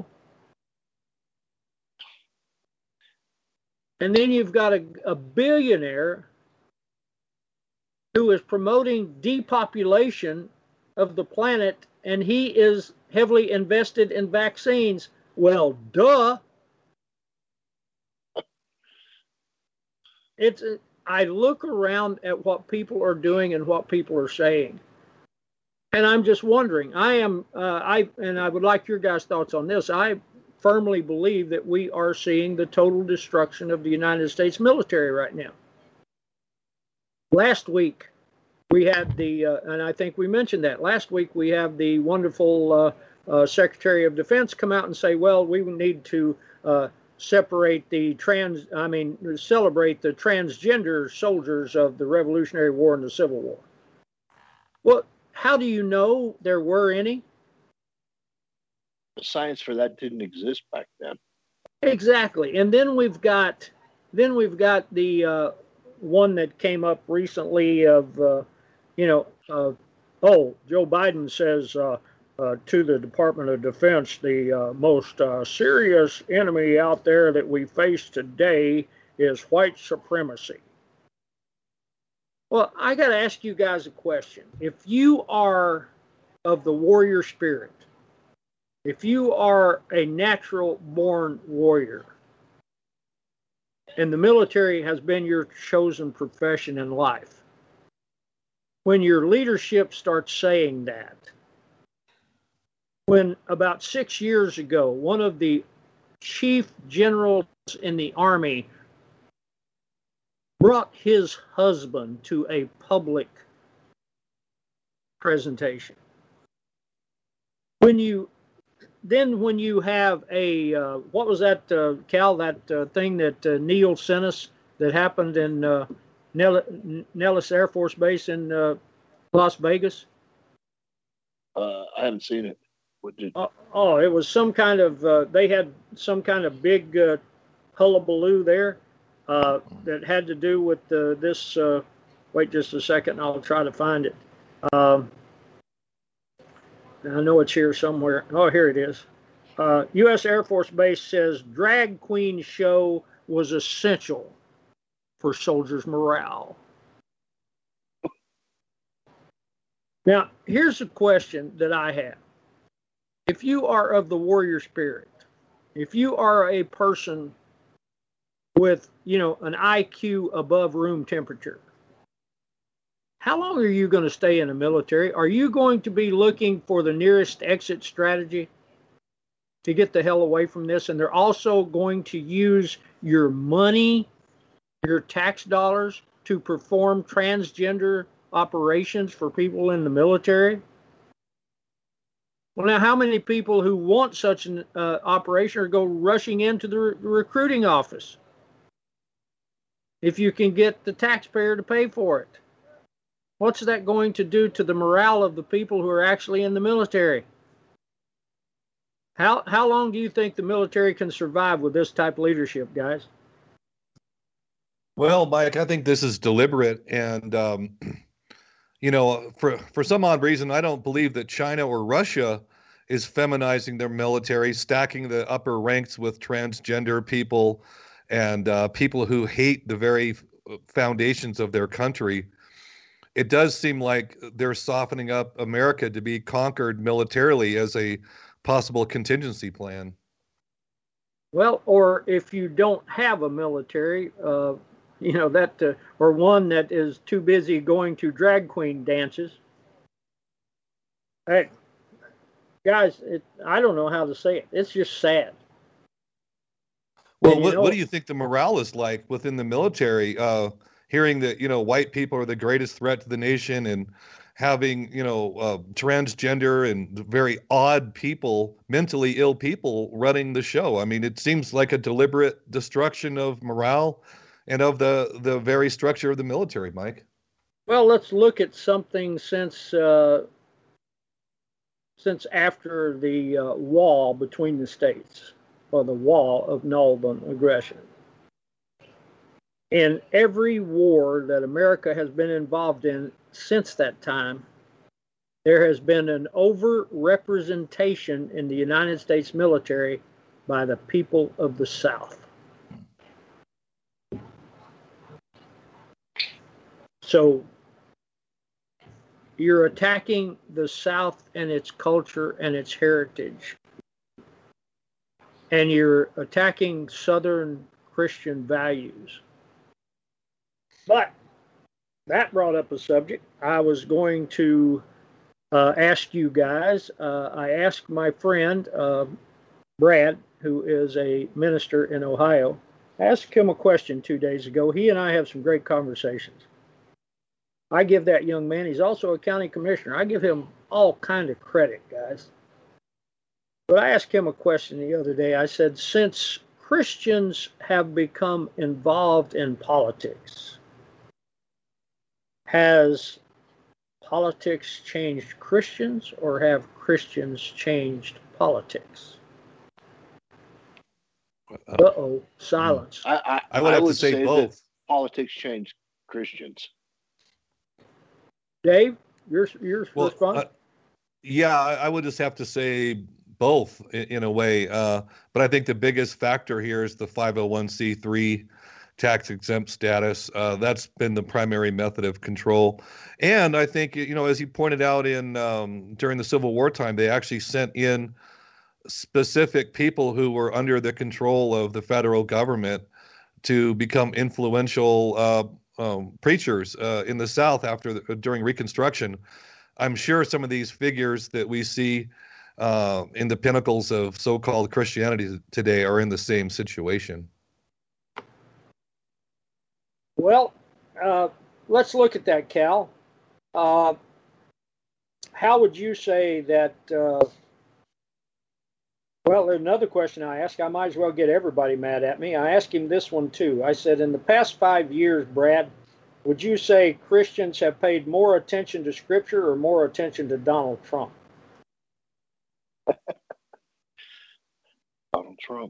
Speaker 4: And then you've got a, a billionaire who is promoting depopulation of the planet, and he is heavily invested in vaccines. Well, duh. It's, I look around at what people are doing and what people are saying, and I'm just wondering. I am, uh, I, and I would like your guys' thoughts on this. I firmly believe that we are seeing the total destruction of the United States military right now. Last week, we had the, uh, and I think we mentioned that, last week we have the wonderful uh, uh, Secretary of Defense come out and say, well, we need to uh, separate the trans, I mean, celebrate the transgender soldiers of the Revolutionary War and the Civil War. Well, how do you know there were any?
Speaker 6: The science for that didn't exist back then.
Speaker 4: Exactly. And then we've got, then we've got the uh, one that came up recently of, uh, you know, uh, Oh, Joe Biden says uh, uh, to the Department of Defense, the uh, most uh, serious enemy out there that we face today is white supremacy. Well, I got to ask you guys a question. If you are of the warrior spirit, if you are a natural born warrior, and the military has been your chosen profession in life, when your leadership starts saying that, when about six years ago, one of the chief generals in the Army brought his husband to a public presentation. When you then when you have a uh, what was that, uh, Cal? That uh, thing that uh, Neil sent us that happened in uh, Nellis Air Force Base in uh, Las Vegas.
Speaker 6: Uh, I haven't seen it. What did?
Speaker 4: Oh, oh, it was some kind of. Uh, they had some kind of big uh, hullabaloo there uh, that had to do with uh, this. Uh, wait just a second, I'll try to find it. Um, I know it's here somewhere. Oh, here it is. Uh, U S Air Force Base says drag queen show was essential for soldiers' morale. Now, here's a question that I have. If you are of the warrior spirit, if you are a person with, you know, an I Q above room temperature, how long are you going to stay in the military? Are you going to be looking for the nearest exit strategy to get the hell away from this? And they're also going to use your money, your tax dollars, to perform transgender operations for people in the military? Well, now, how many people who want such an uh, operation are go rushing into the re- recruiting office if you can get the taxpayer to pay for it? What's that going to do to the morale of the people who are actually in the military? How how long do you think the military can survive with this type of leadership, guys?
Speaker 5: Well, Mike, I think this is deliberate, and um, you know, for for some odd reason, I don't believe that China or Russia is feminizing their military, stacking the upper ranks with transgender people and uh, people who hate the very foundations of their country. It does seem like they're softening up America to be conquered militarily as a possible contingency plan.
Speaker 4: Well, or if you don't have a military, uh, you know, that, uh, or one that is too busy going to drag queen dances. Hey, guys, it, I don't know how to say it. It's just sad.
Speaker 5: Well, what, know, what do you think the morale is like within the military? Uh, hearing that, you know, white people are the greatest threat to the nation, and having, you know, uh, transgender and very odd people, mentally ill people running the show. I mean, it seems like a deliberate destruction of morale and of the, the very structure of the military, Mike.
Speaker 4: Well, let's look at something since uh, since after the uh, wall between the states, or the wall of non-aggression. In every war that America has been involved in since that time, there has been an over-representation in the United States military by the people of the South. So you're attacking the South and its culture and its heritage. And you're attacking Southern Christian values. But that brought up a subject. I was going to uh, ask you guys. Uh, I asked my friend, uh, Brad, who is a minister in Ohio. I asked him a question two days ago. He and I have some great conversations. I give that young man, he's also a county commissioner, I give him all kind of credit, guys. But I asked him a question the other day. I said, since Christians have become involved in politics, has politics changed Christians, or have Christians changed politics? Uh-oh, silence.
Speaker 6: I, I,
Speaker 5: I would
Speaker 6: I
Speaker 5: have
Speaker 6: would
Speaker 5: to say,
Speaker 6: say
Speaker 5: both.
Speaker 6: that politics changed Christians.
Speaker 4: Dave? Your your
Speaker 5: Well,
Speaker 4: response?
Speaker 5: uh, yeah, I, I would just have to say both in, in a way. Uh, but I think the biggest factor here is the five oh one c three tax exempt status. Uh, that's been the primary method of control. And I think, you know, as you pointed out in um, during the Civil War time, they actually sent in specific people who were under the control of the federal government to become influential uh, um, preachers uh, in the South after the, during Reconstruction. I'm sure some of these figures that we see uh, in the pinnacles of so-called Christianity today are in the same situation.
Speaker 4: Well, uh, let's look at that, Cal. Uh, how would you say that? Uh, well, there's another question I asked. I might as well get everybody mad at me. I asked him this one too. I said, in the past five years, Brad, would you say Christians have paid more attention to Scripture or more attention to Donald Trump?
Speaker 6: Donald Trump.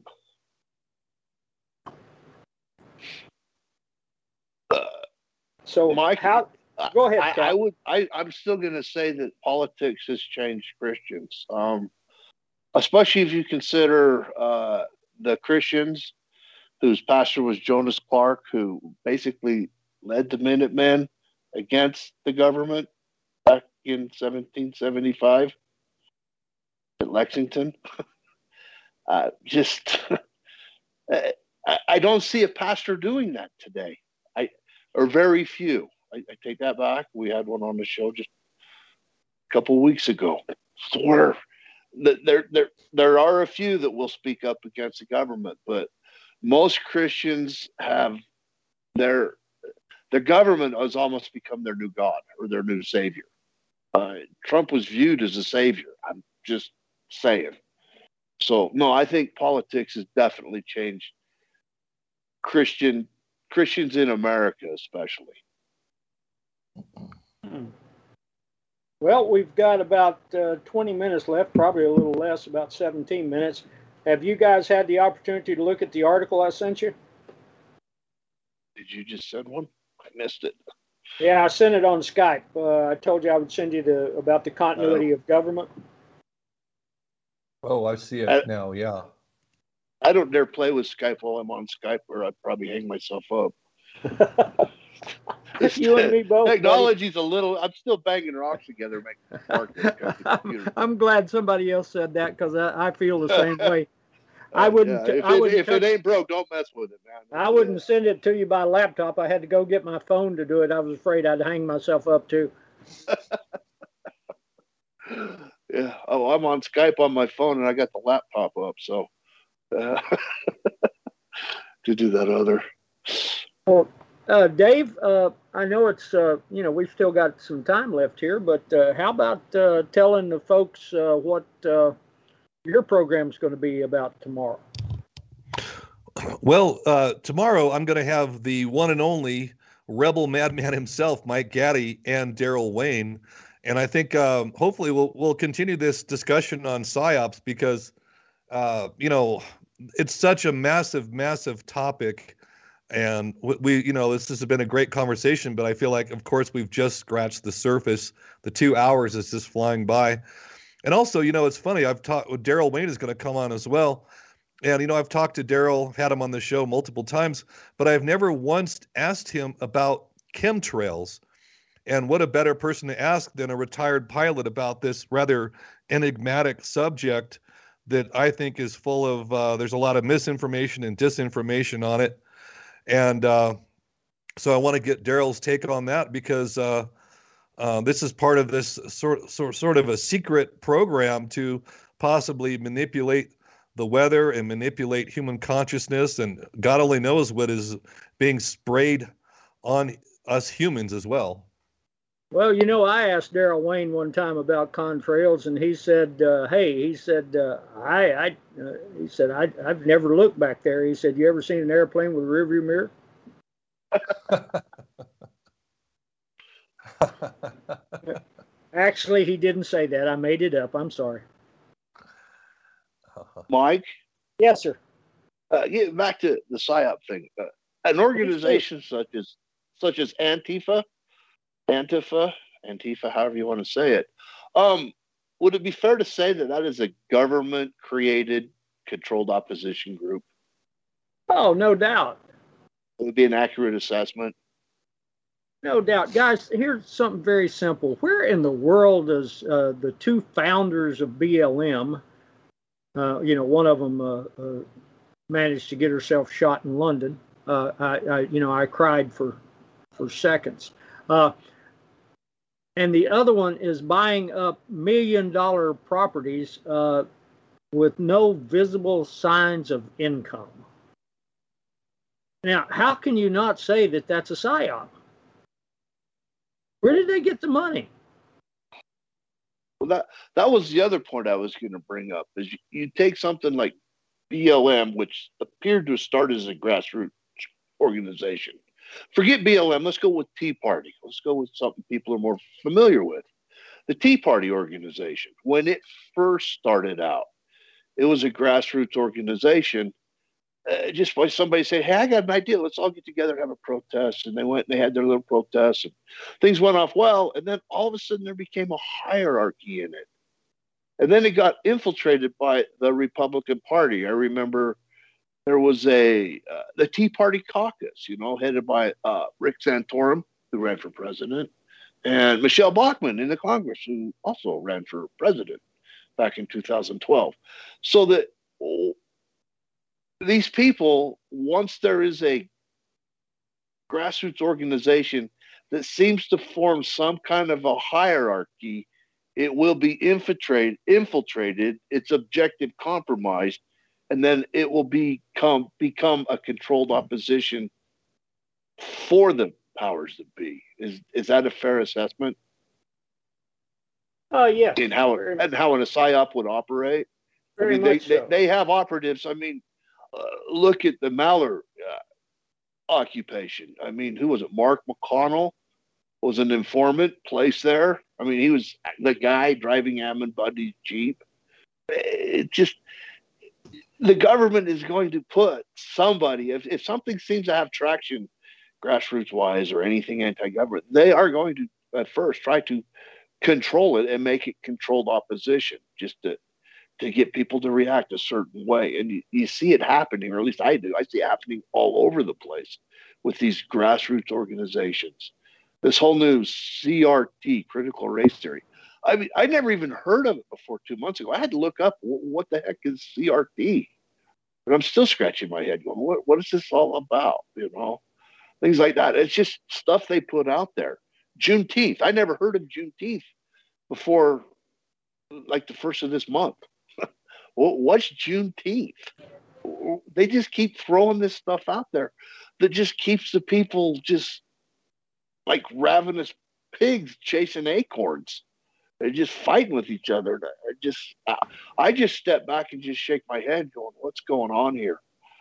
Speaker 4: So,
Speaker 6: Mike,
Speaker 4: how? Go ahead,
Speaker 6: I,
Speaker 4: Cal.
Speaker 6: I would. I, I'm still going to say that politics has changed Christians, um, especially if you consider uh, the Christians whose pastor was Jonas Clark, who basically led the Minutemen against the government back in seventeen seventy-five at Lexington. uh, just, I, I don't see a pastor doing that today. I or very few. I, I take that back. We had one on the show just a couple of weeks ago. Where there, there, there are a few that will speak up against the government, but most Christians have their their government has almost become their new god or their new savior. Uh, Trump was viewed as a savior. I'm just saying. So no, I think politics has definitely changed Christian Christians in America, especially.
Speaker 4: Well, we've got about uh, twenty minutes left, probably a little less, about seventeen minutes. Have you guys had the opportunity to look at the article I sent you?
Speaker 6: Did you just send one? I missed it.
Speaker 4: Yeah, I sent it on Skype. Uh, I told you I would send you the about the continuity uh, of government.
Speaker 5: Oh, I see it
Speaker 6: I,
Speaker 5: now, yeah.
Speaker 6: I don't dare play with Skype while I'm on Skype, or I'd probably hang myself up.
Speaker 4: You and me both.
Speaker 6: Technology's buddy. a little. I'm still banging rocks together, making spark.
Speaker 4: I'm glad somebody else said that because I, I feel the same way. I wouldn't.
Speaker 6: Yeah, if,
Speaker 4: I
Speaker 6: it,
Speaker 4: wouldn't
Speaker 6: if it ain't broke, don't mess with it, man.
Speaker 4: I wouldn't send it to you by laptop. I had to go get my phone to do it. I was afraid I'd hang myself up too.
Speaker 6: Yeah. Oh, I'm on Skype on my phone, and I got the laptop up, so uh, to do that other.
Speaker 4: Well, uh, Dave, uh, I know it's uh, you know we've still got some time left here, but uh, how about uh, telling the folks uh, what uh, your program's going to be about tomorrow?
Speaker 5: Well, uh, tomorrow I'm going to have the one and only rebel madman himself, Mike Gaddy, and Daryl Wayne. And I think um, hopefully we'll we'll continue this discussion on PSYOPs because, uh, you know, it's such a massive, massive topic. And we, you know, this has been a great conversation, but I feel like, of course, we've just scratched the surface. The two hours is just flying by. And also, you know, it's funny. I've talked with Daryl Wayne is going to come on as well. And, you know, I've talked to Daryl, had him on the show multiple times, but I've never once asked him about chemtrails. And what a better person to ask than a retired pilot about this rather enigmatic subject that I think is full of, uh, there's a lot of misinformation and disinformation on it. And uh, so I want to get Daryl's take on that because uh, uh, this is part of this sort, sort, sort of a secret program to possibly manipulate the weather and manipulate human consciousness. And God only knows what is being sprayed on us humans as well.
Speaker 4: Well, you know, I asked Daryl Wayne one time about contrails, and he said, uh, "Hey, he said, uh, I, I, uh, he said, I, I've never looked back there." He said, "You ever seen an airplane with a rearview mirror?" Actually, he didn't say that. I made it up. I'm sorry.
Speaker 6: Mike?
Speaker 4: Yes, sir.
Speaker 6: Uh, get back to the PSYOP thing. Uh, an organization such as such as Antifa. Antifa, Antifa, however you want to say it. Um, would it be fair to say that that is a government-created, controlled opposition group?
Speaker 4: Oh, no doubt.
Speaker 6: It would be an accurate assessment.
Speaker 4: No doubt. Guys, here's something very simple. Where in the world does uh, the two founders of B L M, uh, you know, one of them uh, uh, managed to get herself shot in London. Uh, I, I, you know, I cried for, for seconds. Uh, and the other one is buying up million dollar properties uh, with no visible signs of income. Now, how can you not say that that's a psyop? Where did they get the money?
Speaker 6: Well, that that was the other point I was going to bring up. Is you, you take something like B L M, which appeared to have started as a grassroots organization. Forget B L M. Let's go with Tea Party. Let's go with something people are more familiar with. The Tea Party organization, when it first started out, it was a grassroots organization. Uh, just by somebody saying, hey, I got an idea. Let's all get together and have a protest. And they went and they had their little protests and things went off well. And then all of a sudden there became a hierarchy in it. And then it got infiltrated by the Republican Party. I remember there was a, uh, the Tea Party caucus, you know, headed by uh, Rick Santorum, who ran for president, and Michelle Bachmann in the Congress, who also ran for president back in two thousand twelve. So that oh, these people, once there is a grassroots organization that seems to form some kind of a hierarchy, it will be infiltrated, infiltrated, its objective compromised, and then it will become become a controlled opposition for the powers that be. Is is that a fair assessment?
Speaker 4: Oh, uh, yeah.
Speaker 6: And how and how an a psyop would operate.
Speaker 4: Very
Speaker 6: I mean,
Speaker 4: much
Speaker 6: they,
Speaker 4: so.
Speaker 6: they they have operatives. I mean, uh, look at the Maller uh, occupation. I mean, who was it? Mark McConnell was an informant placed there. I mean, he was the guy driving Ammon Bundy's Jeep. It just, the government is going to put somebody, if, if something seems to have traction grassroots wise or anything anti-government, they are going to at first try to control it and make it controlled opposition just to, to get people to react a certain way. And you, you see it happening, or at least I do. I see it happening all over the place with these grassroots organizations. This whole new C R T, critical race theory. I mean, I never even heard of it before two months ago. I had to look up what the heck is C R T. But I'm still scratching my head going, what, what is this all about? You know, things like that. It's just stuff they put out there. Juneteenth. I never heard of Juneteenth before like the first of this month. What's Juneteenth? They just keep throwing this stuff out there that just keeps the people just like ravenous pigs chasing acorns. They're just fighting with each other. I just, I just step back and just shake my head going, what's going on here?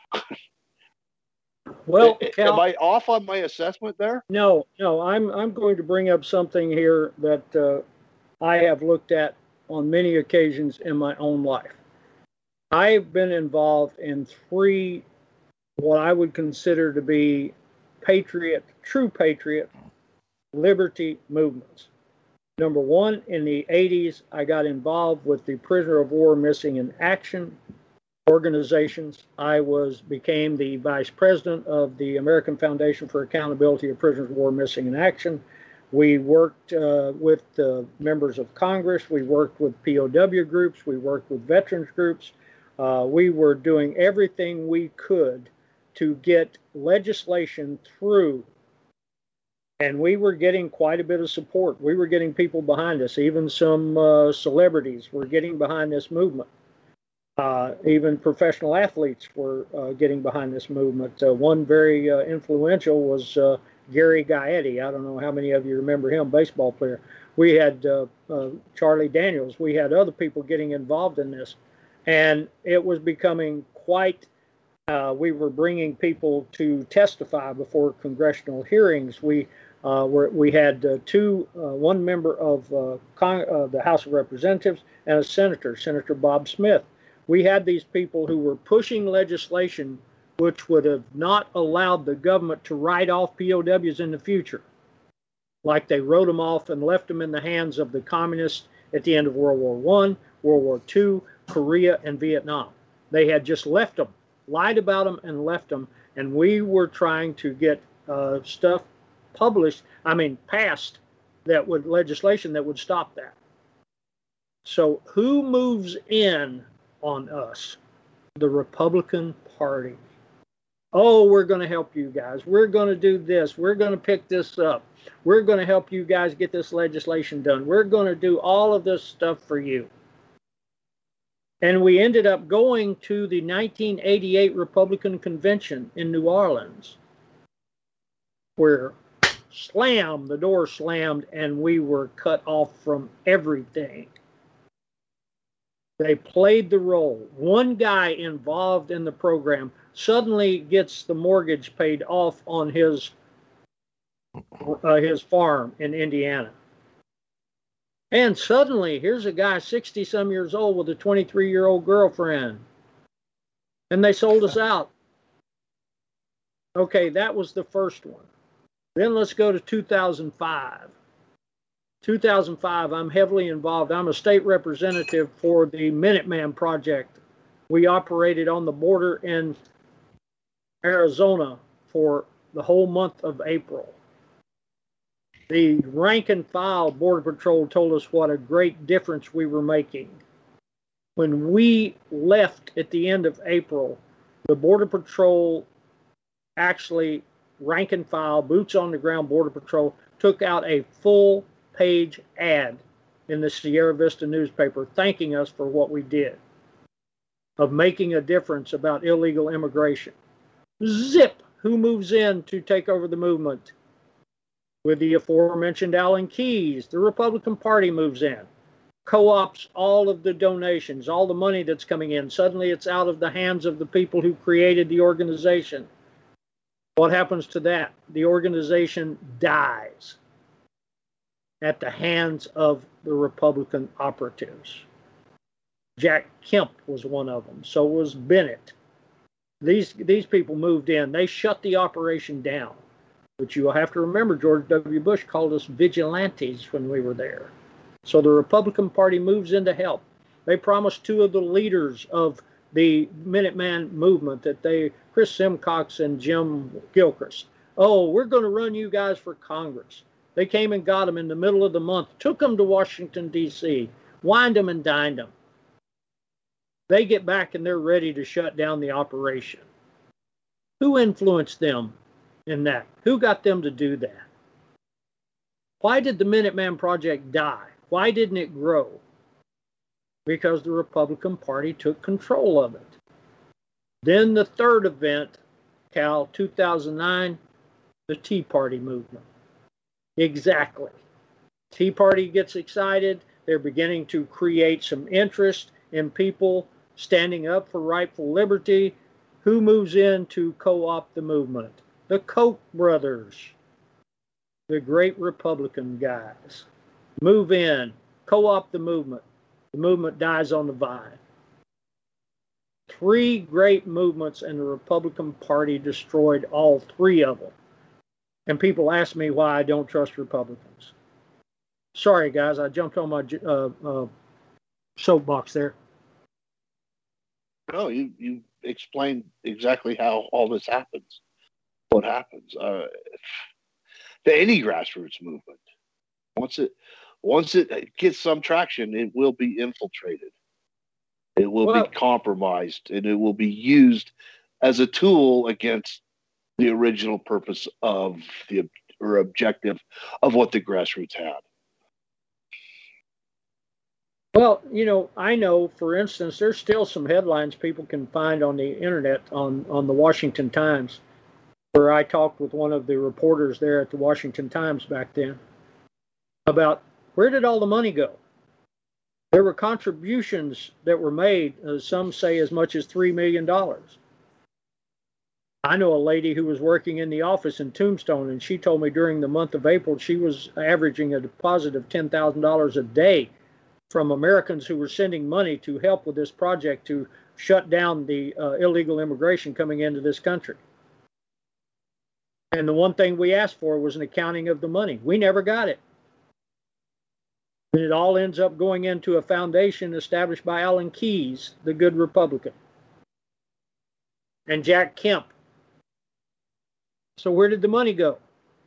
Speaker 4: Well, Cal,
Speaker 6: am I off on my assessment there?
Speaker 4: No, no, I'm, I'm going to bring up something here that uh, I have looked at on many occasions in my own life. I've been involved in three, what I would consider to be patriot, true patriot, liberty movements. Number one, in the eighties, I got involved with the Prisoner of War Missing in Action organizations. I was became the vice president of the American Foundation for Accountability of Prisoners of War Missing in Action. We worked uh, with uh, members of Congress. We worked with P O W groups. We worked with veterans groups. Uh, we were doing everything we could to get legislation through. And we were getting quite a bit of support. We were getting people behind us. Even some uh, celebrities were getting behind this movement. Uh, even professional athletes were uh, getting behind this movement. Uh, one very uh, influential was uh, Gary Gaetti. I don't know how many of you remember him, baseball player. We had uh, uh, Charlie Daniels. We had other people getting involved in this. And it was becoming quite, uh, we were bringing people to testify before congressional hearings. We uh, were, we had uh, two, uh, one member of uh, Con- uh, the House of Representatives and a senator, Senator Bob Smith. We had these people who were pushing legislation which would have not allowed the government to write off P O Ws in the future. like they wrote them off and left them in the hands of the communists at the end of World War One, World War Two, Korea, and Vietnam. They had just left them, lied about them, and left them. And we were trying to get uh, stuff published, I mean, passed, that would legislation that would stop that. So who moves in on us? The Republican Party. Oh, we're going to help you guys. We're going to do this. We're going to pick this up. We're going to help you guys get this legislation done. We're going to do all of this stuff for you. And we ended up going to the nineteen eighty-eight Republican Convention in New Orleans, where slam, the door slammed, and we were cut off from everything. They played the role. One guy involved in the program suddenly gets the mortgage paid off on his uh, his farm in Indiana. And suddenly, here's a guy sixty some years old with a twenty-three year old girlfriend. And they sold us out. Okay, that was the first one. Then let's go to two thousand five. two thousand five, I'm heavily involved. I'm a state representative for the Minuteman Project. We operated on the border in Arizona for the whole month of April. The rank and file Border Patrol told us what a great difference we were making. When we left at the end of April, the Border Patrol actually, rank and file, boots on the ground Border Patrol, took out a full page ad in the Sierra Vista newspaper thanking us for what we did of making a difference about illegal immigration. Zip! Who moves in to take over the movement? With the aforementioned Alan Keyes, the Republican Party moves in, co-ops all of the donations, all the money that's coming in. Suddenly it's out of the hands of the people who created the organization. What happens to that? The organization dies at the hands of the Republican operatives. Jack Kemp was one of them. So was Bennett. These, these people moved in. They shut the operation down. But you will have to remember George W. Bush called us vigilantes when we were there. So the Republican Party moves in to help. They promised two of the leaders of the Minuteman movement that they, Chris Simcox and Jim Gilchrist, oh, we're going to run you guys for Congress. They came and got them in the middle of the month, took them to Washington, D C, wined them and dined them. They get back and they're ready to shut down the operation. Who influenced them in that? Who got them to do that? Why did the Minuteman Project die? Why didn't it grow? Because the Republican Party took control of it. Then the third event, Cal, two thousand nine, the Tea Party movement. Exactly. Tea Party gets excited. They're beginning to create some interest in people standing up for rightful liberty. Who moves in to co-opt the movement? The Koch brothers, the great Republican guys, move in, co-opt the movement. The movement dies on the vine. Three great movements, and the Republican Party destroyed all three of them. And people ask me why I don't trust Republicans. Sorry, guys, I jumped on my uh, uh, soapbox there.
Speaker 6: No, you, you explained exactly how all this happens. What happens uh, to any grassroots movement? Once it once it gets some traction, it will be infiltrated. It will well, be compromised, and it will be used as a tool against the original purpose of the or objective of what the grassroots had.
Speaker 4: Well, you know, I know, for instance, there's still some headlines people can find on the internet on, on the Washington Times, where I talked with one of the reporters there at the Washington Times back then about where did all the money go? There were contributions that were made, uh, some say as much as three million dollars. I know a lady who was working in the office in Tombstone, and she told me during the month of April she was averaging a deposit of ten thousand dollars a day from Americans who were sending money to help with this project to shut down the uh, illegal immigration coming into this country. And the one thing we asked for was an accounting of the money. We never got it. And it all ends up going into a foundation established by Alan Keyes, the good Republican, and Jack Kemp. So where did the money go?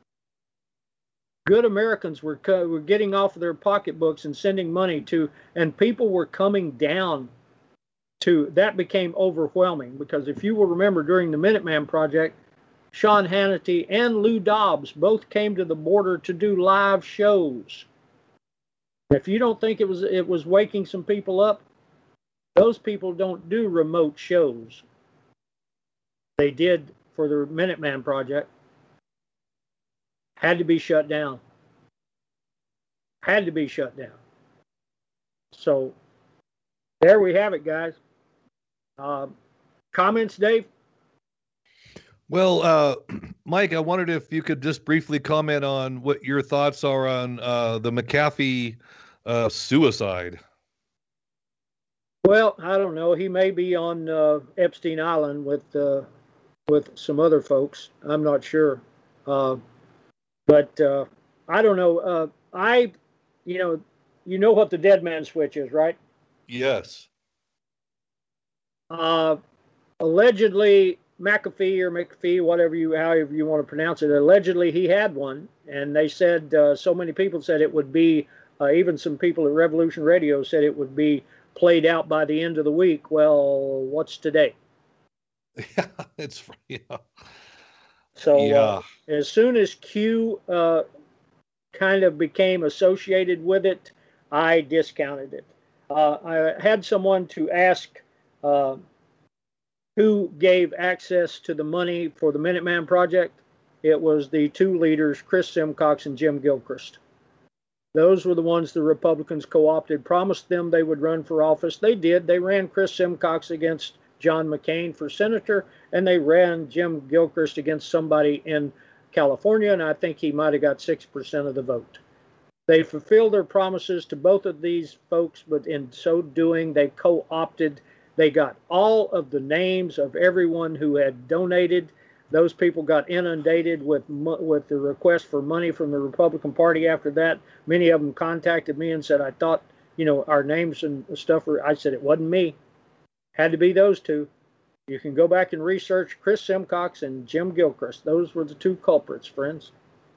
Speaker 4: Good Americans were, were getting off of their pocketbooks and sending money to, and people were coming down to, that became overwhelming, because if you will remember, during the Minuteman Project, Sean Hannity and Lou Dobbs both came to the border to do live shows. If you don't think it was it was waking some people up, those people don't do remote shows. They did for the Minuteman Project. Had to be shut down. Had to be shut down. So there we have it, guys. Uh, comments, Dave?
Speaker 5: Well, uh, Mike, I wondered if you could just briefly comment on what your thoughts are on uh, the McAfee uh, suicide.
Speaker 4: Well, I don't know. He may be on uh, Epstein Island with uh, with some other folks. I'm not sure. Uh, but uh, I don't know. Uh, I, you know, you know what the dead man switch is, right?
Speaker 5: Yes.
Speaker 4: Uh, allegedly, McAfee or McAfee, whatever you, however you want to pronounce it, allegedly he had one, and they said uh, so many people said it would be. Uh, even some people at Revolution Radio said it would be played out by the end of the week. Well, what's today?
Speaker 5: Yeah, it's yeah.
Speaker 4: So
Speaker 5: yeah.
Speaker 4: Uh, as soon as Q uh, kind of became associated with it, I discounted it. Uh, I had someone to ask uh, who gave access to the money for the Minuteman Project. It was the two leaders, Chris Simcox and Jim Gilchrist. Those were the ones the Republicans co-opted, promised them they would run for office. They did. They ran Chris Simcox against John McCain for senator, and they ran Jim Gilchrist against somebody in California, and I think he might have got six percent of the vote. They fulfilled their promises to both of these folks, but in so doing, they co-opted. They got all of the names of everyone who had donated. Those people got inundated with with the request for money from the Republican Party after that. Many of them contacted me and said, I thought, you know, our names and stuff were, I said, it wasn't me. Had to be those two. You can go back and research Chris Simcox and Jim Gilchrist. Those were the two culprits, friends.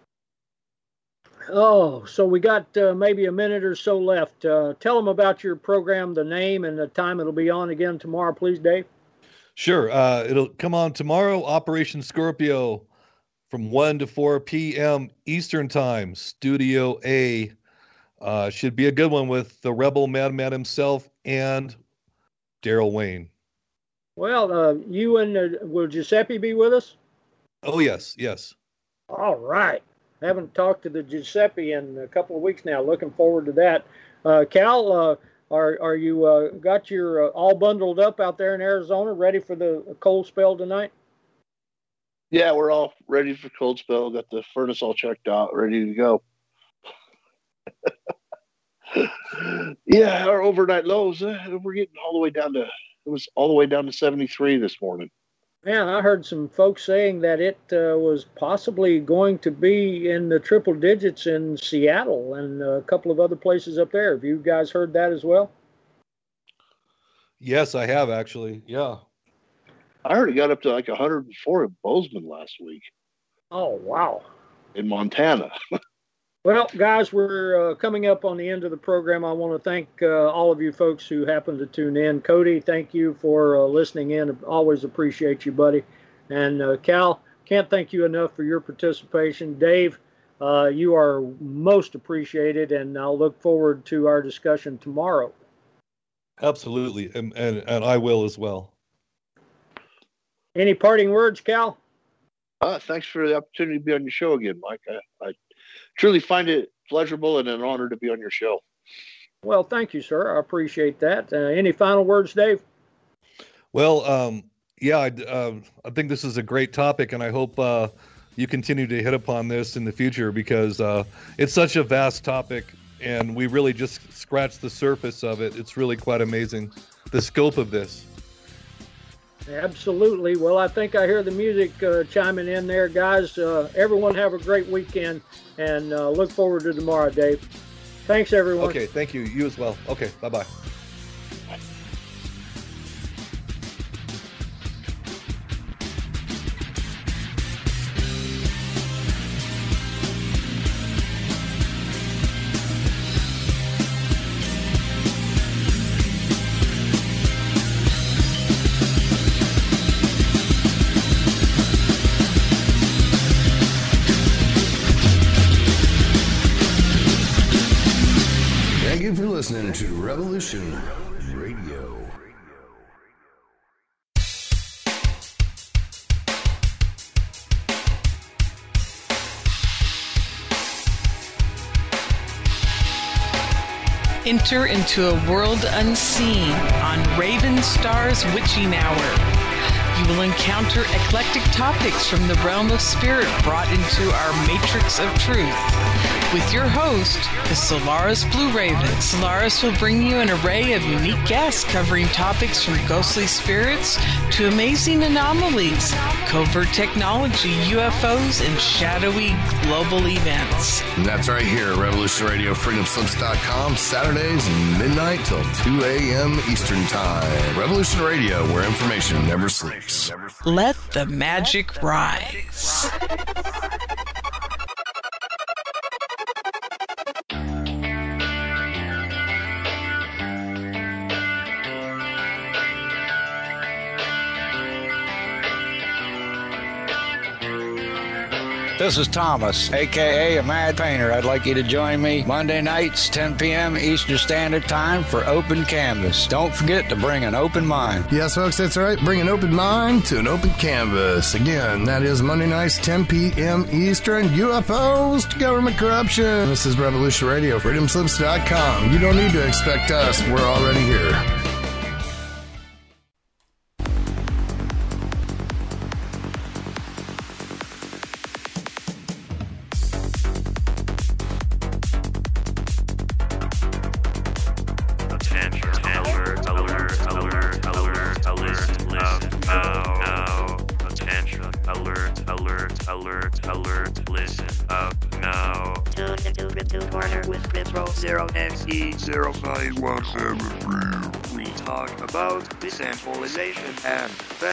Speaker 4: Oh, so we got uh, maybe a minute or so left. Uh, tell them about your program, the name, and the time it'll be on again tomorrow, please, Dave.
Speaker 5: Sure. Uh, it'll come on tomorrow, Operation Scorpio, from one to four p.m. Eastern Time, Studio A. Uh, should be a good one with the Rebel Madman himself and Daryl Wayne.
Speaker 4: Well, uh, you and uh, will Giuseppe be with us?
Speaker 5: Oh, yes, yes.
Speaker 4: All right. Haven't talked to the Giuseppe in a couple of weeks now. Looking forward to that. Uh, Cal, uh, are are you uh, got your uh, all bundled up out there in Arizona, ready for the cold spell tonight?
Speaker 6: Yeah, we're all ready for cold spell. Got the furnace all checked out, ready to go. Yeah, our overnight lows, uh, we're getting all the way down to, it was all the way down to seventy-three this morning.
Speaker 4: Man, I heard some folks saying that it uh, was possibly going to be in the triple digits in Seattle and a couple of other places up there. Have you guys heard that as well?
Speaker 5: Yes, I have actually. Yeah.
Speaker 6: I heard it got up to like one hundred four in Bozeman last week.
Speaker 4: Oh, wow.
Speaker 6: In Montana.
Speaker 4: Well, guys, we're uh, coming up on the end of the program. I want to thank uh, all of you folks who happened to tune in. Cody, thank you for uh, listening in. Always appreciate you, buddy. And uh, Cal, can't thank you enough for your participation. Dave, uh, you are most appreciated, and I'll look forward to our discussion tomorrow.
Speaker 5: Absolutely, and and, and I will as well.
Speaker 4: Any parting words, Cal?
Speaker 6: Uh, thanks for the opportunity to be on your show again, Mike. I, I truly find it pleasurable and an honor to be on your show.
Speaker 4: Well, thank you, sir. I appreciate that. Uh, any final words, Dave?
Speaker 5: Well, um, yeah, I, uh, I think this is a great topic, and I hope uh, you continue to hit upon this in the future because uh, it's such a vast topic, and we really just scratched the surface of it. It's really quite amazing, the scope of this.
Speaker 4: Absolutely. Well, I think I hear the music uh, chiming in there, guys. Uh, everyone have a great weekend, and uh, look forward to tomorrow, Dave. Thanks, everyone.
Speaker 5: Okay, thank you. You as well. Okay, bye-bye.
Speaker 7: Thank you for listening to Revolution Radio.
Speaker 15: Enter into a world unseen on Raven Star's Witching Hour. You will encounter eclectic topics from the realm of spirit brought into our matrix of truth. With your host, the Solaris Blue Raven. Solaris will bring you an array of unique guests covering topics from ghostly spirits to amazing anomalies, covert technology, U F Os, and shadowy global events.
Speaker 7: And that's right here at Revolution Radio, freedom slips dot com, Saturdays midnight till two a.m. Eastern Time. Revolution Radio, where information never sleeps.
Speaker 15: Let the magic rise.
Speaker 16: This is Thomas, a k a. a Mad Painter. I'd like you to join me Monday nights, ten p.m. Eastern Standard Time for Open Canvas. Don't forget to bring an open mind.
Speaker 7: Yes, folks, that's right. Bring an open mind to an open canvas. Again, that is Monday nights, ten p.m. Eastern. U F Os to government corruption. This is Revolution Radio, freedom slips dot com. You don't need to expect us. We're already here.
Speaker 17: zero five one seven three. We talk about decentralization and